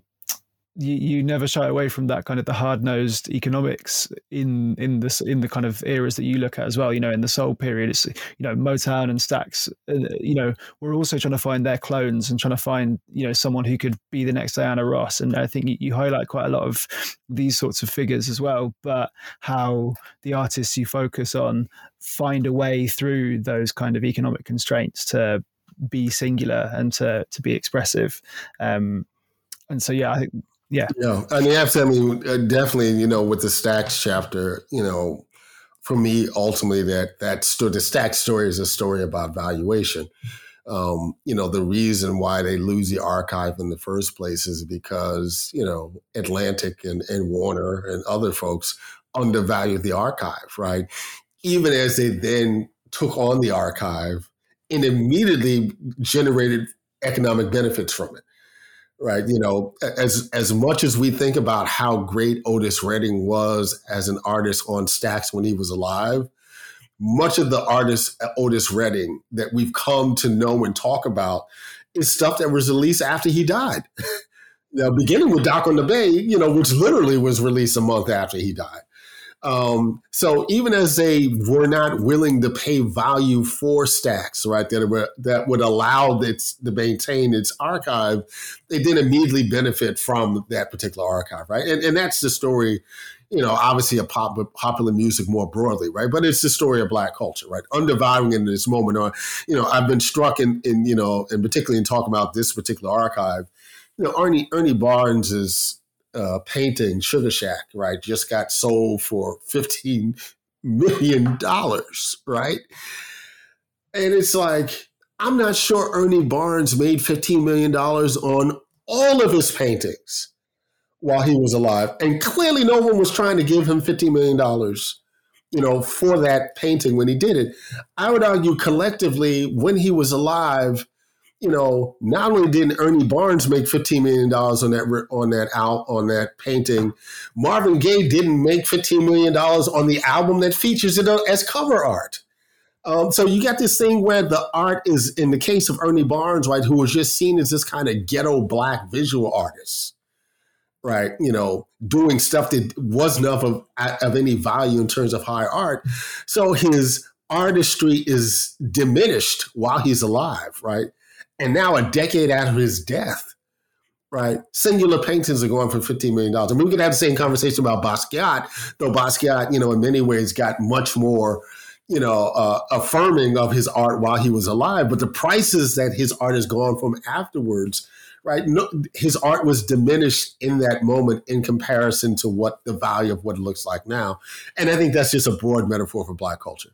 you never shy away from that kind of the hard-nosed economics in the kind of eras that you look at as well. In the soul period, it's Motown and Stax. We're also trying to find their clones and trying to find someone who could be the next Diana Ross. And I think you highlight quite a lot of these sorts of figures as well. But how the artists you focus on find a way through those kind of economic constraints to be singular and to be expressive. And so I think. Yeah. And definitely, with the Stax chapter, for me, ultimately, the Stax story is a story about valuation. The reason why they lose the archive in the first place is because, Atlantic and Warner and other folks undervalued the archive, right? Even as they then took on the archive and immediately generated economic benefits from it, right? As much as we think about how great Otis Redding was as an artist on Stax when he was alive, much of the artist Otis Redding that we've come to know and talk about is stuff that was released after he died. Now, beginning with Dock on the Bay, which literally was released a month after he died. So even as they were not willing to pay value for Stax, right, that would allow it to maintain its archive, they didn't immediately benefit from that particular archive, right? And that's the story, obviously of popular music more broadly, right? But it's the story of Black culture, right? Undervaluing in this moment. I've been struck in and particularly in talking about this particular archive, Ernie Barnes's painting Sugar Shack, right, just got sold for $15 million, right? And it's like, I'm not sure Ernie Barnes made $15 million on all of his paintings while he was alive. And clearly no one was trying to give him $15 million, for that painting when he did it. I would argue collectively when he was alive, not only did Ernie Barnes make $15 million on that painting, Marvin Gaye didn't make $15 million on the album that features it as cover art. So you got this thing where the art is, in the case of Ernie Barnes, right, who was just seen as this kind of ghetto Black visual artist, right, doing stuff that wasn't of any value in terms of high art. So his artistry is diminished while he's alive, right? And now a decade after his death, right, singular paintings are going for $15 million. I mean, we could have the same conversation about Basquiat, though Basquiat, in many ways got much more, affirming of his art while he was alive. But the prices that his art has gone from afterwards, right, his art was diminished in that moment in comparison to what the value of what it looks like now. And I think that's just a broad metaphor for Black culture.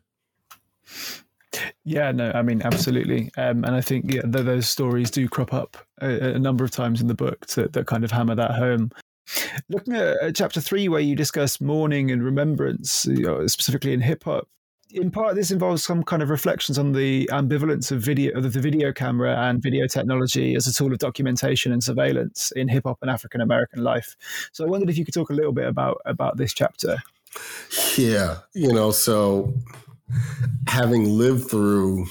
Yeah, no, I mean, absolutely. And I think those stories do crop up a number of times in the book that kind of hammer that home. Looking at chapter 3, where you discuss mourning and remembrance, specifically in hip hop, in part, this involves some kind of reflections on the ambivalence of the video camera and video technology as a tool of documentation and surveillance in hip hop and African American life. So I wondered if you could talk a little bit about this chapter. Yeah, so having lived through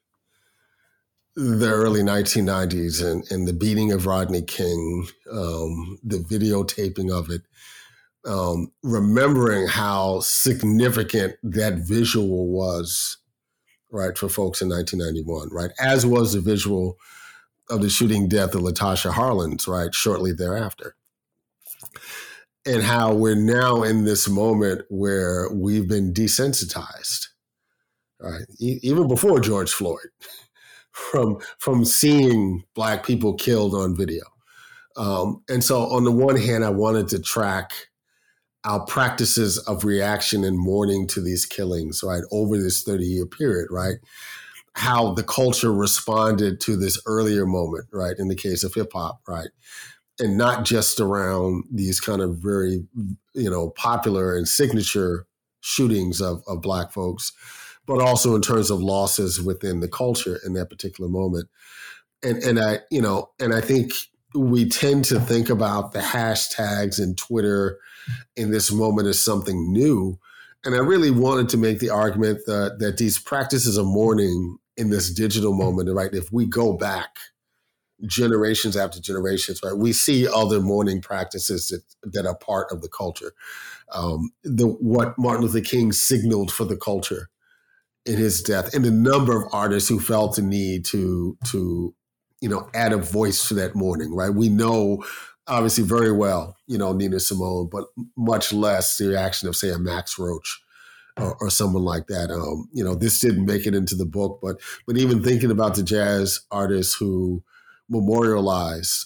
the early 1990s and the beating of Rodney King, the videotaping of it, remembering how significant that visual was, right, for folks in 1991, right, as was the visual of the shooting death of Latasha Harlins, right, shortly thereafter. And how we're now in this moment where we've been desensitized, right, even before George Floyd, from seeing Black people killed on video. And so on the one hand, I wanted to track our practices of reaction and mourning to these killings, right, over this 30-year period, right? How the culture responded to this earlier moment, right, in the case of hip hop, right? And not just around these kind of very, popular and signature shootings of Black folks, but also in terms of losses within the culture in that particular moment. And I think we tend to think about the hashtags and Twitter in this moment as something new. And I really wanted to make the argument that these practices of mourning in this digital moment, right, if we go back generations after generations, right, we see other mourning practices that are part of the culture. What Martin Luther King signaled for the culture in his death, and the number of artists who felt the need to add a voice to that mourning, right? We know obviously very well, Nina Simone, but much less the reaction of, say, a Max Roach or someone like that. This didn't make it into the book, but even thinking about the jazz artists who memorialize,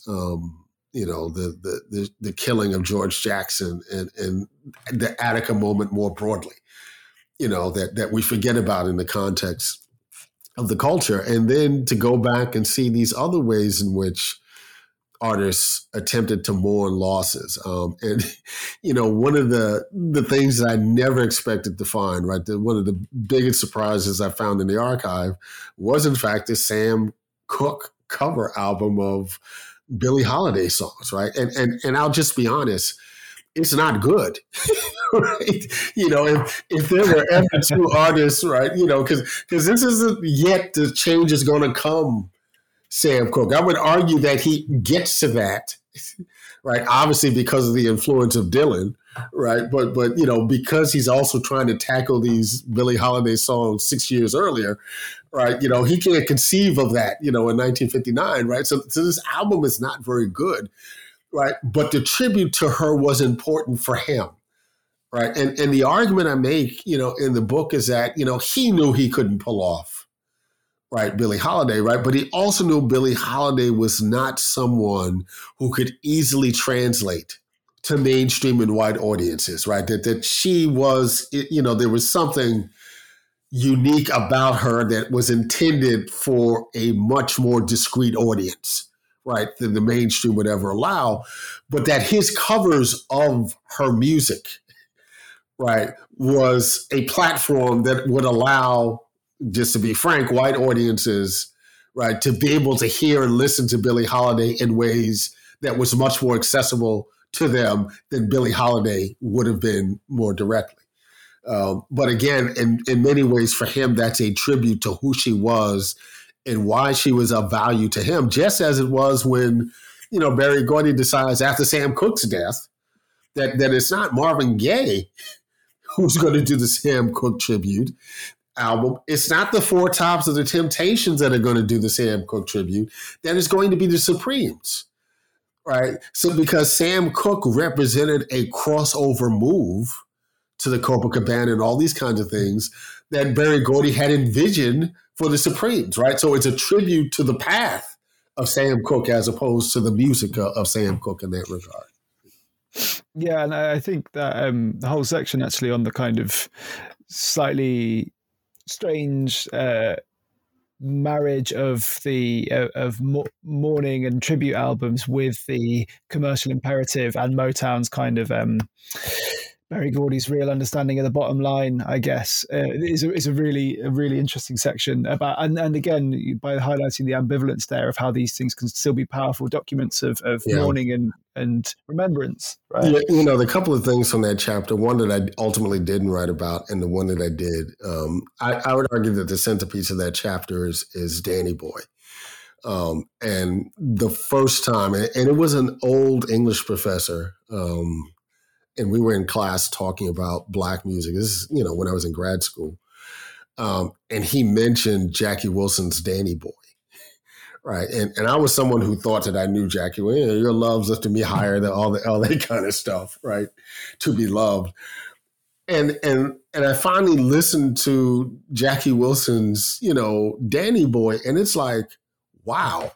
the killing of George Jackson and the Attica moment more broadly, that we forget about in the context of the culture. And then to go back and see these other ways in which artists attempted to mourn losses. And, one of the things that I never expected to find, right, one of the biggest surprises I found in the archive was, in fact, the Sam Cooke cover album of Billie Holiday songs, right? And I'll just be honest, it's not good, right? If there were ever two artists, right, because this isn't yet the change is going to come, Sam Cooke. I would argue that he gets to that, right? Obviously because of the influence of Dylan, right? But because he's also trying to tackle these Billie Holiday songs 6 years earlier, right? He can't conceive of that, in 1959, right? So this album is not very good, right? But the tribute to her was important for him, right? And the argument I make, in the book is that, he knew he couldn't pull off, right, Billie Holiday, right? But he also knew Billie Holiday was not someone who could easily translate to mainstream and white audiences, right? That she was, there was something unique about her that was intended for a much more discreet audience, right, than the mainstream would ever allow. But that his covers of her music, right, was a platform that would allow, just to be frank, white audiences, right, to be able to hear and listen to Billie Holiday in ways that was much more accessible to them than Billie Holiday would have been more directly. But again, in many ways for him, that's a tribute to who she was and why she was of value to him, just as it was when, Berry Gordy decides after Sam Cooke's death that it's not Marvin Gaye who's going to do the Sam Cooke tribute album. It's not the Four Tops or the Temptations that are going to do the Sam Cooke tribute. That is going to be the Supremes, right? So because Sam Cooke represented a crossover move to the Copacabana and all these kinds of things that Berry Gordy had envisioned for the Supremes, right? So it's a tribute to the path of Sam Cooke as opposed to the music of Sam Cooke in that regard. Yeah, and I think that the whole section actually on the kind of slightly strange marriage of the mourning and tribute albums with the commercial imperative and Motown's kind of Berry Gordy's real understanding of the bottom line, I guess, is a really interesting section about, and again, by highlighting the ambivalence there of how these things can still be powerful documents of mourning and remembrance, right? Yeah, the couple of things from that chapter, one that I ultimately didn't write about and the one that I did, I would argue that the centerpiece of that chapter is Danny Boy. And the first time, and it was an old English professor, and we were in class talking about Black music. This is, when I was in grad school. And he mentioned Jackie Wilson's Danny Boy, right? And I was someone who thought that I knew Jackie. Well, your love's lifted me higher than all that kind of stuff, right? To be loved. And I finally listened to Jackie Wilson's, Danny Boy, and it's like, wow.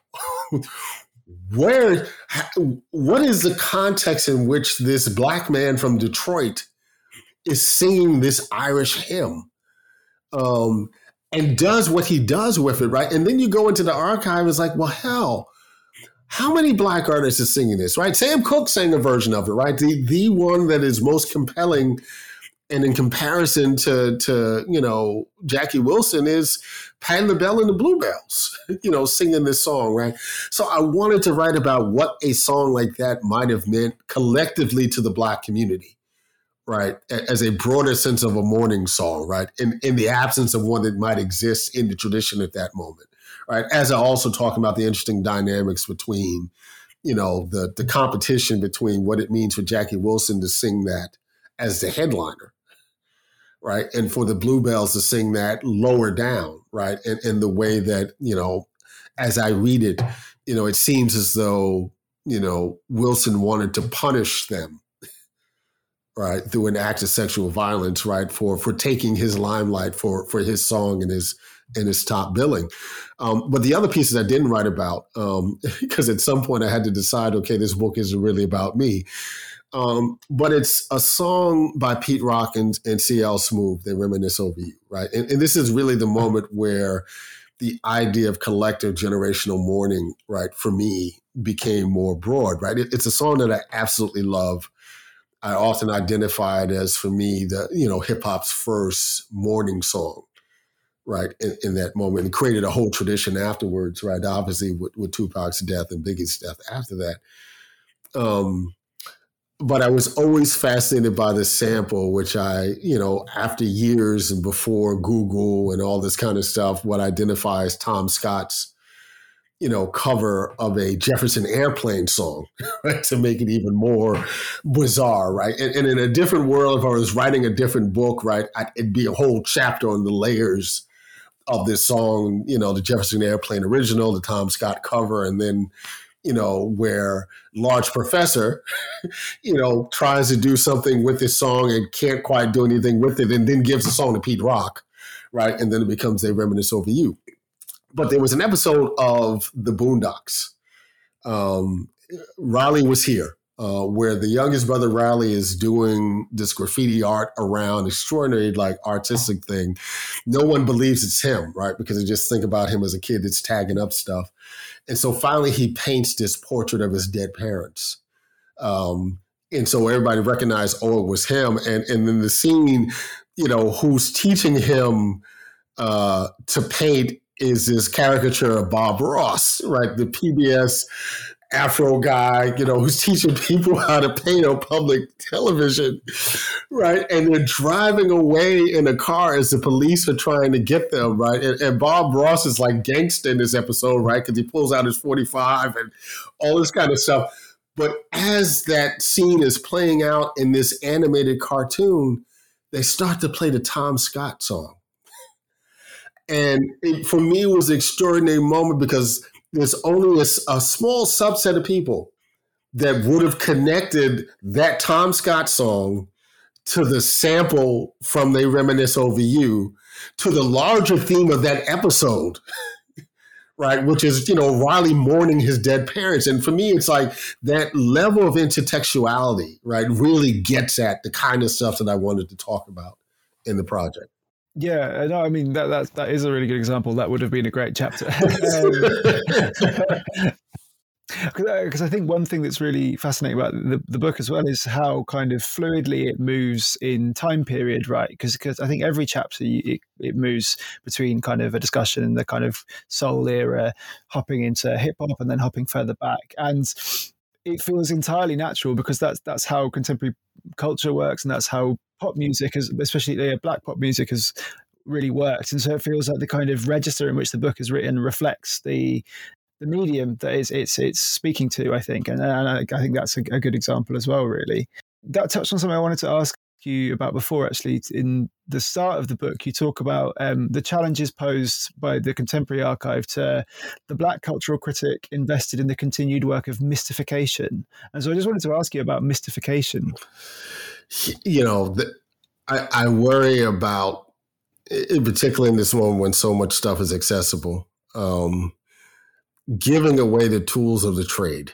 What is the context in which this Black man from Detroit is singing this Irish hymn and does what he does with it, right? And then you go into the archive, it's like, well, hell, how many Black artists are singing this, right? Sam Cooke sang a version of it, right? The one that is most compelling and in comparison to Jackie Wilson is Patti LaBelle and the Bluebells, singing this song, right? So I wanted to write about what a song like that might have meant collectively to the Black community, right? As a broader sense of a mourning song, right? In the absence of one that might exist in the tradition at that moment, right? As I also talk about the interesting dynamics between, the competition between what it means for Jackie Wilson to sing that as the headliner, right? And for the Bluebells to sing that lower down, right? And the way that, as I read it, it seems as though, Wilson wanted to punish them, right? Through an act of sexual violence, right? For taking his limelight for his song and his top billing. But the other pieces I didn't write about, because at some point I had to decide, okay, this book isn't really about me. But it's a song by Pete Rock and CL Smooth, They Reminisce Over You, right? And this is really the moment where, the idea of collective generational mourning, right, for me became more broad, right? It's a song that I absolutely love. I often identify it as, for me, the hip hop's first mourning song, right? In that moment, and created a whole tradition afterwards, right? Obviously, with Tupac's death and Biggie's death after that. But I was always fascinated by this sample, which I, after years and before Google and all this kind of stuff, what I identify as Tom Scott's, cover of a Jefferson Airplane song, right? To make it even more bizarre, right? And in a different world, if I was writing a different book, right, it'd be a whole chapter on the layers of this song, the Jefferson Airplane original, the Tom Scott cover, and then, where Large Professor, tries to do something with this song and can't quite do anything with it, and then gives the song to Pete Rock, right? And then it becomes They Reminisce Over You. But there was an episode of The Boondocks. Riley was here, where the youngest brother Riley is doing this graffiti art around extraordinary, artistic thing. No one believes it's him, right? Because they just think about him as a kid that's tagging up stuff. And so finally he paints this portrait of his dead parents. And so everybody recognized, it was him. And then the scene, who's teaching him to paint is this caricature of Bob Ross, right? The PBS Afro guy, who's teaching people how to paint on public television, right? And they're driving away in a car as the police are trying to get them, right? And Bob Ross is like gangsta in this episode, right? Because he pulls out his 45 and all this kind of stuff. But as that scene is playing out in this animated cartoon, they start to play the Tom Scott song. And for me, it was an extraordinary moment because there's only a small subset of people that would have connected that Tom Scott song to the sample from They Reminisce Over You, to the larger theme of that episode, right? Which is, Riley mourning his dead parents. And for me, it's like that level of intertextuality, right, really gets at the kind of stuff that I wanted to talk about in the project. Yeah, no, I mean, that is a really good example. That would have been a great chapter. Because I think one thing that's really fascinating about the book as well is how kind of fluidly it moves in time period, right? Because I think every chapter it moves between kind of a discussion in the kind of soul era, hopping into hip hop and then hopping further back. And it feels entirely natural because that's how contemporary culture works, and that's how pop music, especially black pop music, has really worked. And so it feels like the kind of register in which the book is written reflects the medium that it's speaking to, I think. And I think that's a good example as well, really. That touched on something I wanted to ask you about before, actually. In the start of the book, you talk about the challenges posed by the contemporary archive to the Black cultural critic invested in the continued work of mystification. And so I just wanted to ask you about mystification. I worry about, in particular in this moment when so much stuff is accessible, giving away the tools of the trade.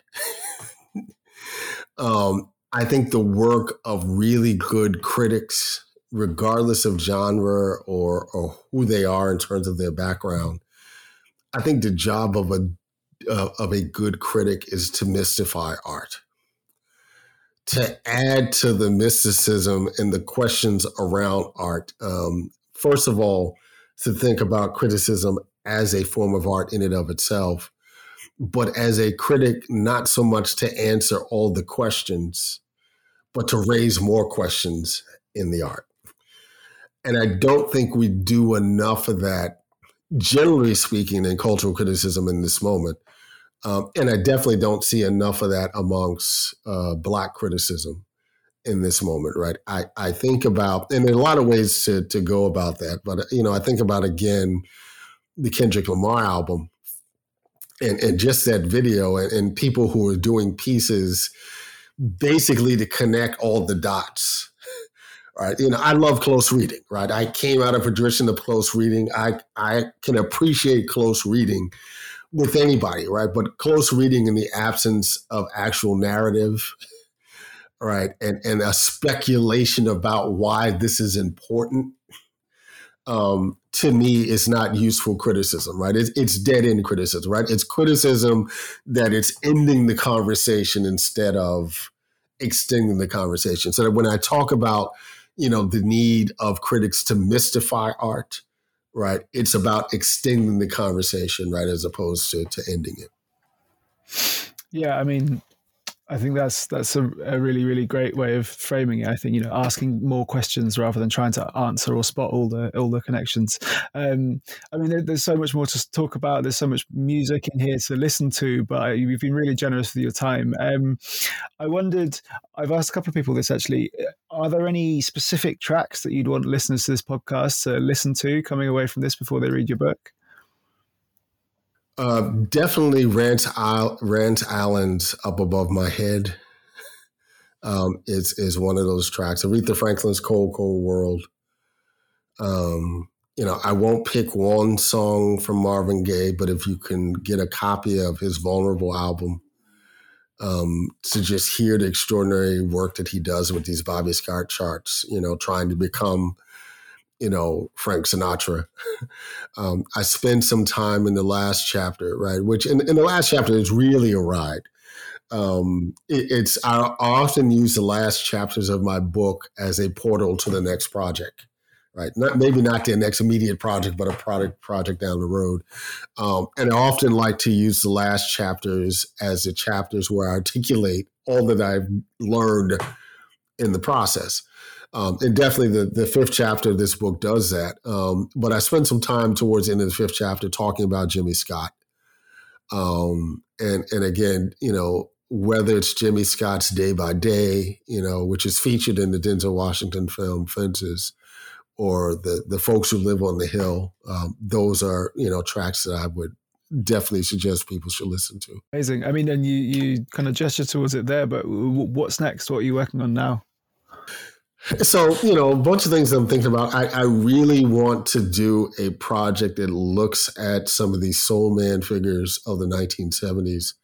I think the work of really good critics, regardless of genre or who they are in terms of their background, I think the job of a good critic is to mystify art, to add to the mysticism and the questions around art. First of all, to think about criticism as a form of art in and of itself, but as a critic, not so much to answer all the questions, but to raise more questions in the art. And I don't think we do enough of that, generally speaking, in cultural criticism in this moment. And I definitely don't see enough of that amongst Black criticism in this moment, right? I think about, and there are a lot of ways to go about that, but, I think about, again, the Kendrick Lamar album and just that video and people who are doing pieces basically to connect all the dots, right? I love close reading, right? I came out of a tradition of close reading. I can appreciate close reading with anybody, right? But close reading in the absence of actual narrative, right? And a speculation about why this is important, to me, is not useful criticism, right? It's dead end criticism, right? It's criticism that it's ending the conversation instead of extending the conversation. So that when I talk about, the need of critics to mystify art, right, it's about extending the conversation, right, as opposed to ending it. Yeah, I mean, I think that's a really, really great way of framing it. I think, asking more questions rather than trying to answer or spot all the connections. I mean, there's so much more to talk about. There's so much music in here to listen to, but you've been really generous with your time. I wondered, I've asked a couple of people this actually, are there any specific tracks that you'd want listeners to this podcast to listen to coming away from this before they read your book? Definitely Rance Allen's Up Above My Head is one of those tracks. Aretha Franklin's Cold, Cold World. I won't pick one song from Marvin Gaye, but if you can get a copy of his Vulnerable album, to just hear the extraordinary work that he does with these Bobby Scott charts, trying to become Frank Sinatra. I spent some time in the last chapter, right? Which in the last chapter is really a ride. I often use the last chapters of my book as a portal to the next project, right? Maybe not the next immediate project, but a project down the road. And I often like to use the last chapters as the chapters where I articulate all that I've learned in the process. And definitely the fifth chapter of this book does that. But I spent some time towards the end of the fifth chapter talking about Jimmy Scott. And again, whether it's Jimmy Scott's Day by Day, which is featured in the Denzel Washington film Fences, or the Folks Who Live on the Hill, those are, tracks that I would definitely suggest people should listen to. Amazing. I mean, and you kind of gesture towards it there, but what's next? What are you working on now? So, a bunch of things I'm thinking about. I really want to do a project that looks at some of these soul man figures of the 1970s,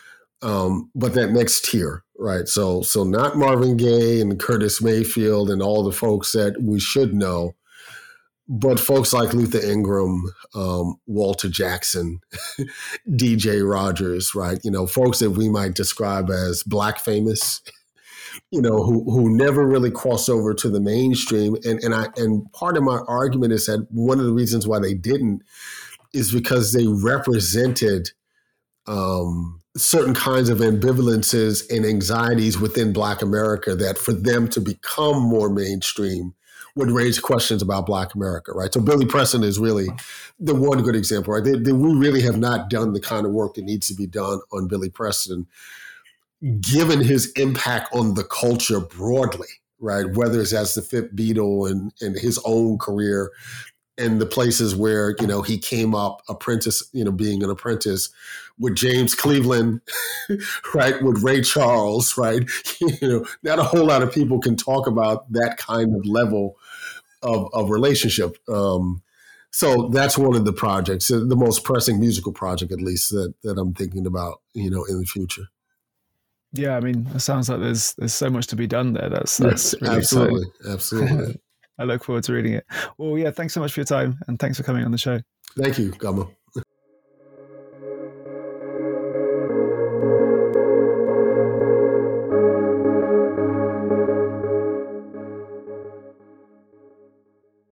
but that next tier, right? So not Marvin Gaye and Curtis Mayfield and all the folks that we should know, but folks like Luther Ingram, Walter Jackson, DJ Rogers, right? Folks that we might describe as Black famous, who never really crossed over to the mainstream. And part of my argument is that one of the reasons why they didn't is because they represented certain kinds of ambivalences and anxieties within Black America that for them to become more mainstream would raise questions about Black America, right? So Billy Preston is really the one good example, right? We really have not done the kind of work that needs to be done on Billy Preston, given his impact on the culture broadly, right? Whether it's as the fifth Beatle and his own career and the places where, he came up apprentice, being an apprentice with James Cleveland, right? With Ray Charles, right? Not a whole lot of people can talk about that kind of level of relationship. So that's one of the projects, the most pressing musical project, at least that I'm thinking about, in the future. Yeah, I mean, it sounds like there's so much to be done there. That's yes, really absolutely, exciting. Absolutely. I look forward to reading it. Well, yeah, thanks so much for your time, and thanks for coming on the show. Thank you, Gama.